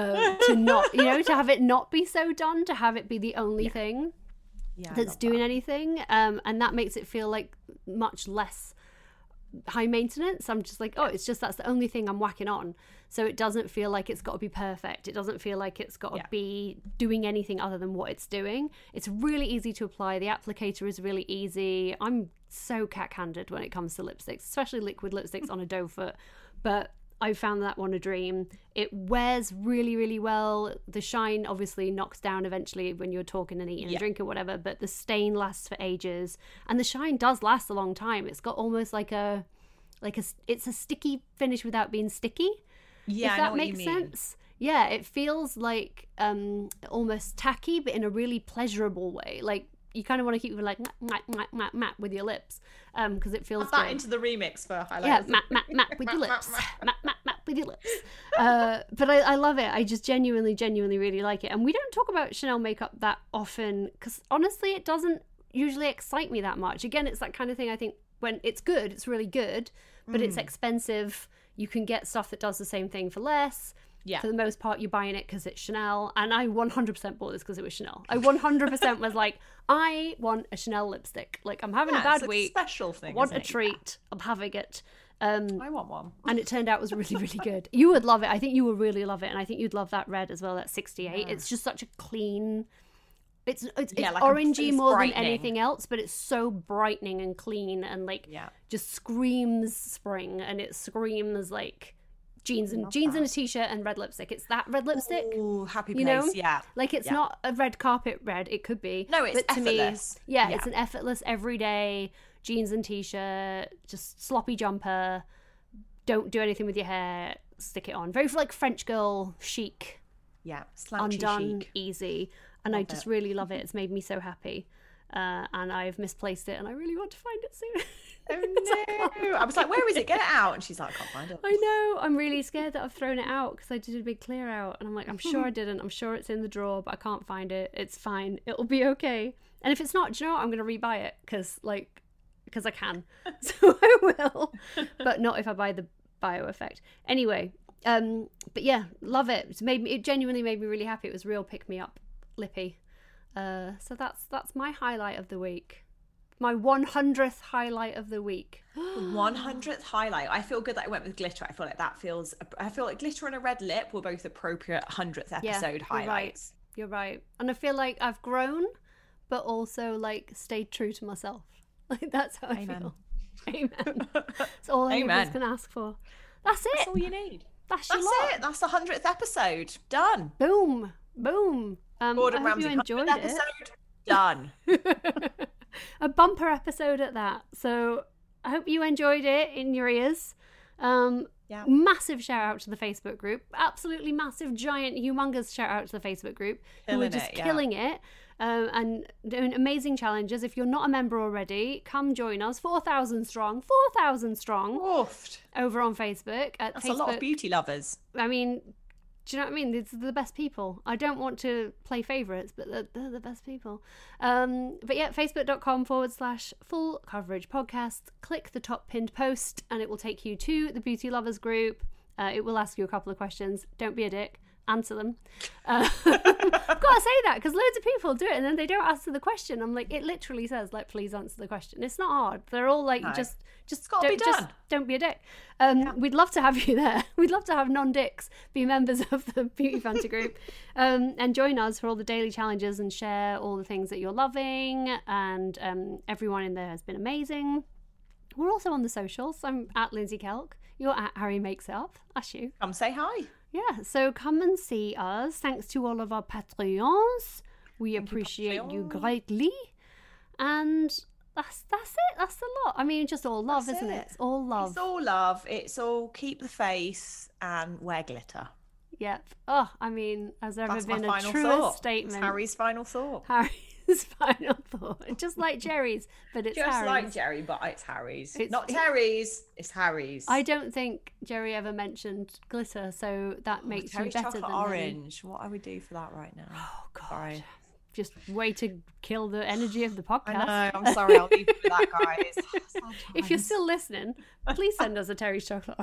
to not, to have it not be so done, to have it be the only thing that's doing anything, and that makes it feel like much less high maintenance. I'm just like, it's just that's the only thing I'm whacking on, so it doesn't feel like it's got to be perfect. It doesn't feel like it's got to be doing anything other than what it's doing. It's really easy to apply. The applicator is really easy. I'm so cat-handed when it comes to lipsticks, especially liquid lipsticks on a doe foot, but I found that one a dream. It wears really, really well. The shine obviously knocks down eventually when you're talking and eating and drinking, whatever, but the stain lasts for ages. And the shine does last a long time. It's got almost like it's a sticky finish without being sticky. Yeah, if that makes sense. Yeah, it feels like almost tacky, but in a really pleasurable way. Like, you kind of want to keep like matte with your lips, because it feels good. Into the remix for highlighters. Yeah, matte with your lips. Matte with your lips. But I love it. I just genuinely really like it. And we don't talk about Chanel makeup that often, because honestly, it doesn't usually excite me that much. Again, it's that kind of thing, I think, when it's good, it's really good, but it's expensive. You can get stuff that does the same thing for less. Yeah. For the most part, you're buying it because it's Chanel. And I 100% bought this because it was Chanel. I 100% was like, I want a Chanel lipstick. Like, I'm having a bad week. Special thing. I want a treat. I'm having it. I want one. And it turned out it was really, really good. You would love it. I think you would really love it. And I think you'd love that red as well, that 68. Yeah. It's just such a clean... It's like orangey more than anything else, but it's so brightening and clean and just screams spring, and it screams like jeans and a t-shirt and red lipstick. It's that red lipstick. Ooh, happy place, Like it's not a red carpet red. It could be. No, it's but to effortless. Me, it's an effortless everyday jeans and t-shirt, just sloppy jumper. Don't do anything with your hair. Stick it on. Very like French girl chic. Yeah, slouchy undone, chic. Easy. And I just really love it. It's made me so happy. and I've misplaced it, and I really want to find it soon. Oh no! I was like, where is it? Get it out. And she's like, I can't find it. I know. I'm really scared that I've thrown it out because I did a big clear out, and I'm like, I'm sure I didn't. I'm sure it's in the drawer, but I can't find it. It's fine. It'll be okay. And if it's not, do you know what? I'm going to rebuy it because I can. So I will, but not if I buy the Bio Effect. Anyway, but yeah, love it. It genuinely made me really happy. It was real pick me up, lippy. So that's my highlight of the week. My 100th highlight of the week. 100th highlight. I feel good that I went with glitter. I feel like glitter and a red lip were both appropriate 100th episode highlights. You're right. And I feel like I've grown, but also like stayed true to myself. Like that's how I feel. Amen. That's all anyone can ask for. That's it. That's all you need. That's it. That's the 100th episode. Done. Boom. Gordon Ramsay, you enjoyed 100th episode. Done. A bumper episode at that. So I hope you enjoyed it in your ears. Massive shout out to the Facebook group. Absolutely massive, giant, humongous shout out to the Facebook group who are just killing it and doing amazing challenges. If you're not a member already, come join us. 4,000 strong. Woofed. Over on Facebook. That's a lot of beauty lovers. I mean, do you know what I mean? These are the best people. I don't want to play favourites, but they're the best people. But yeah, facebook.com/full coverage podcast. Click the top pinned post and it will take you to the beauty lovers group. It will ask you a couple of questions. Don't be a dick. Answer them. I've got to say that because loads of people do it and then they don't answer the question. I'm like, it literally says like, please answer the question. It's not hard. They're all like, just don't be a dick. We'd love to have you there. We'd love to have non-dicks be members of the Beauty Fanta group and join us for all the daily challenges and share all the things that you're loving. And everyone in there has been amazing. We're also on the socials. I'm at Lindsay Kelk. You're at Harry Makes It Up. That's you. Come say hi. Yeah, so come and see us. Thanks to all of our Patreons. We appreciate you greatly. And that's it. That's a lot. I mean, just all love, isn't it? It's all love. It's all love. It's all keep the face and wear glitter. Yep. Oh, I mean, has there ever been a truer statement? It's Harry's final thought. Harry's final thought. Just like Jerry's, but it's Harry's. Just like Jerry, but it's Harry's. It's not Terry's, it's Harry's. I don't think Jerry ever mentioned glitter, so that makes you better chocolate than orange. Him. What do we do for that right now? Oh, God. Sorry. Just way to kill the energy of the podcast. I know, I'm sorry, I'll leave you with that, guys. If you're still listening, please send us a Terry's chocolate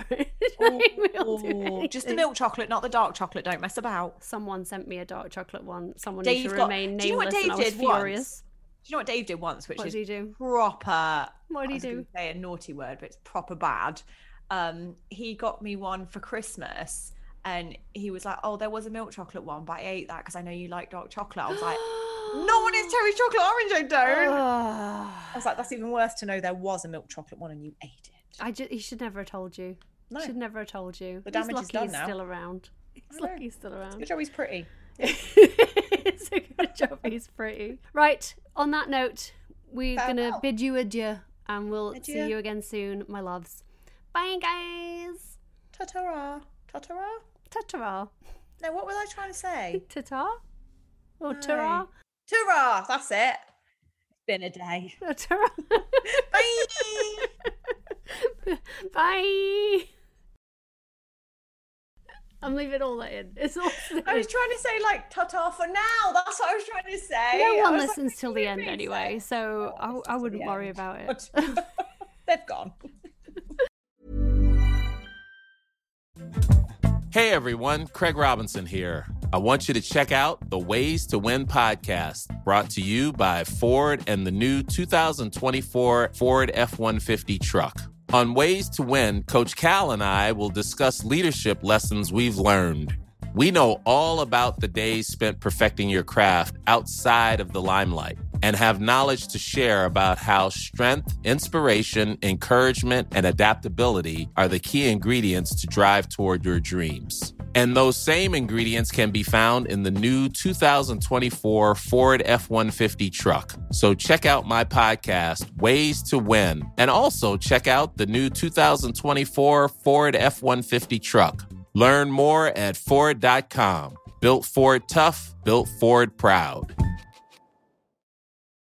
orange. Just the milk chocolate, not the dark chocolate. Don't mess about. Someone sent me a dark chocolate one. Someone needs to remain nameless, and I was furious. Do you know what Dave did once? What did he do? Proper. What did he do? Say a naughty word, but it's proper bad. He got me one for Christmas. And he was like, oh, there was a milk chocolate one, but I ate that because I know you like dark chocolate. I was like, no one is Terry's chocolate orange, I don't. I was like, that's even worse to know there was a milk chocolate one and you ate it. He should never have told you. No. Should never have told you. The damage is done now. He's still around. He's lucky he's still around. It's a good job he's pretty. It's a good job he's pretty. Right, on that note, we're going to bid you adieu and we'll see you again soon, my loves. Bye, guys. Ta-ta-ra. Ta-ta-ra. Ta-ta-ra. No, what was I trying to say? Ta-ta? Or ta-ra? Ta-ra. That's it. It's been a day. Ta-ra. Bye. Bye. I'm leaving all that in. It's all I was trying to say like ta-ta for now. That's what I was trying to say. No one listens till the end anyway, so I wouldn't worry about it. They've gone. Hey everyone, Craig Robinson here. I want you to check out the Ways to Win podcast, brought to you by Ford and the new 2024 Ford F-150 truck. On Ways to Win, Coach Cal and I will discuss leadership lessons we've learned. We know all about the days spent perfecting your craft outside of the limelight and have knowledge to share about how strength, inspiration, encouragement, and adaptability are the key ingredients to drive toward your dreams. And those same ingredients can be found in the new 2024 Ford F-150 truck. So check out my podcast, Ways to Win, and also check out the new 2024 Ford F-150 truck. Learn more at Ford.com. Built Ford tough, built Ford proud.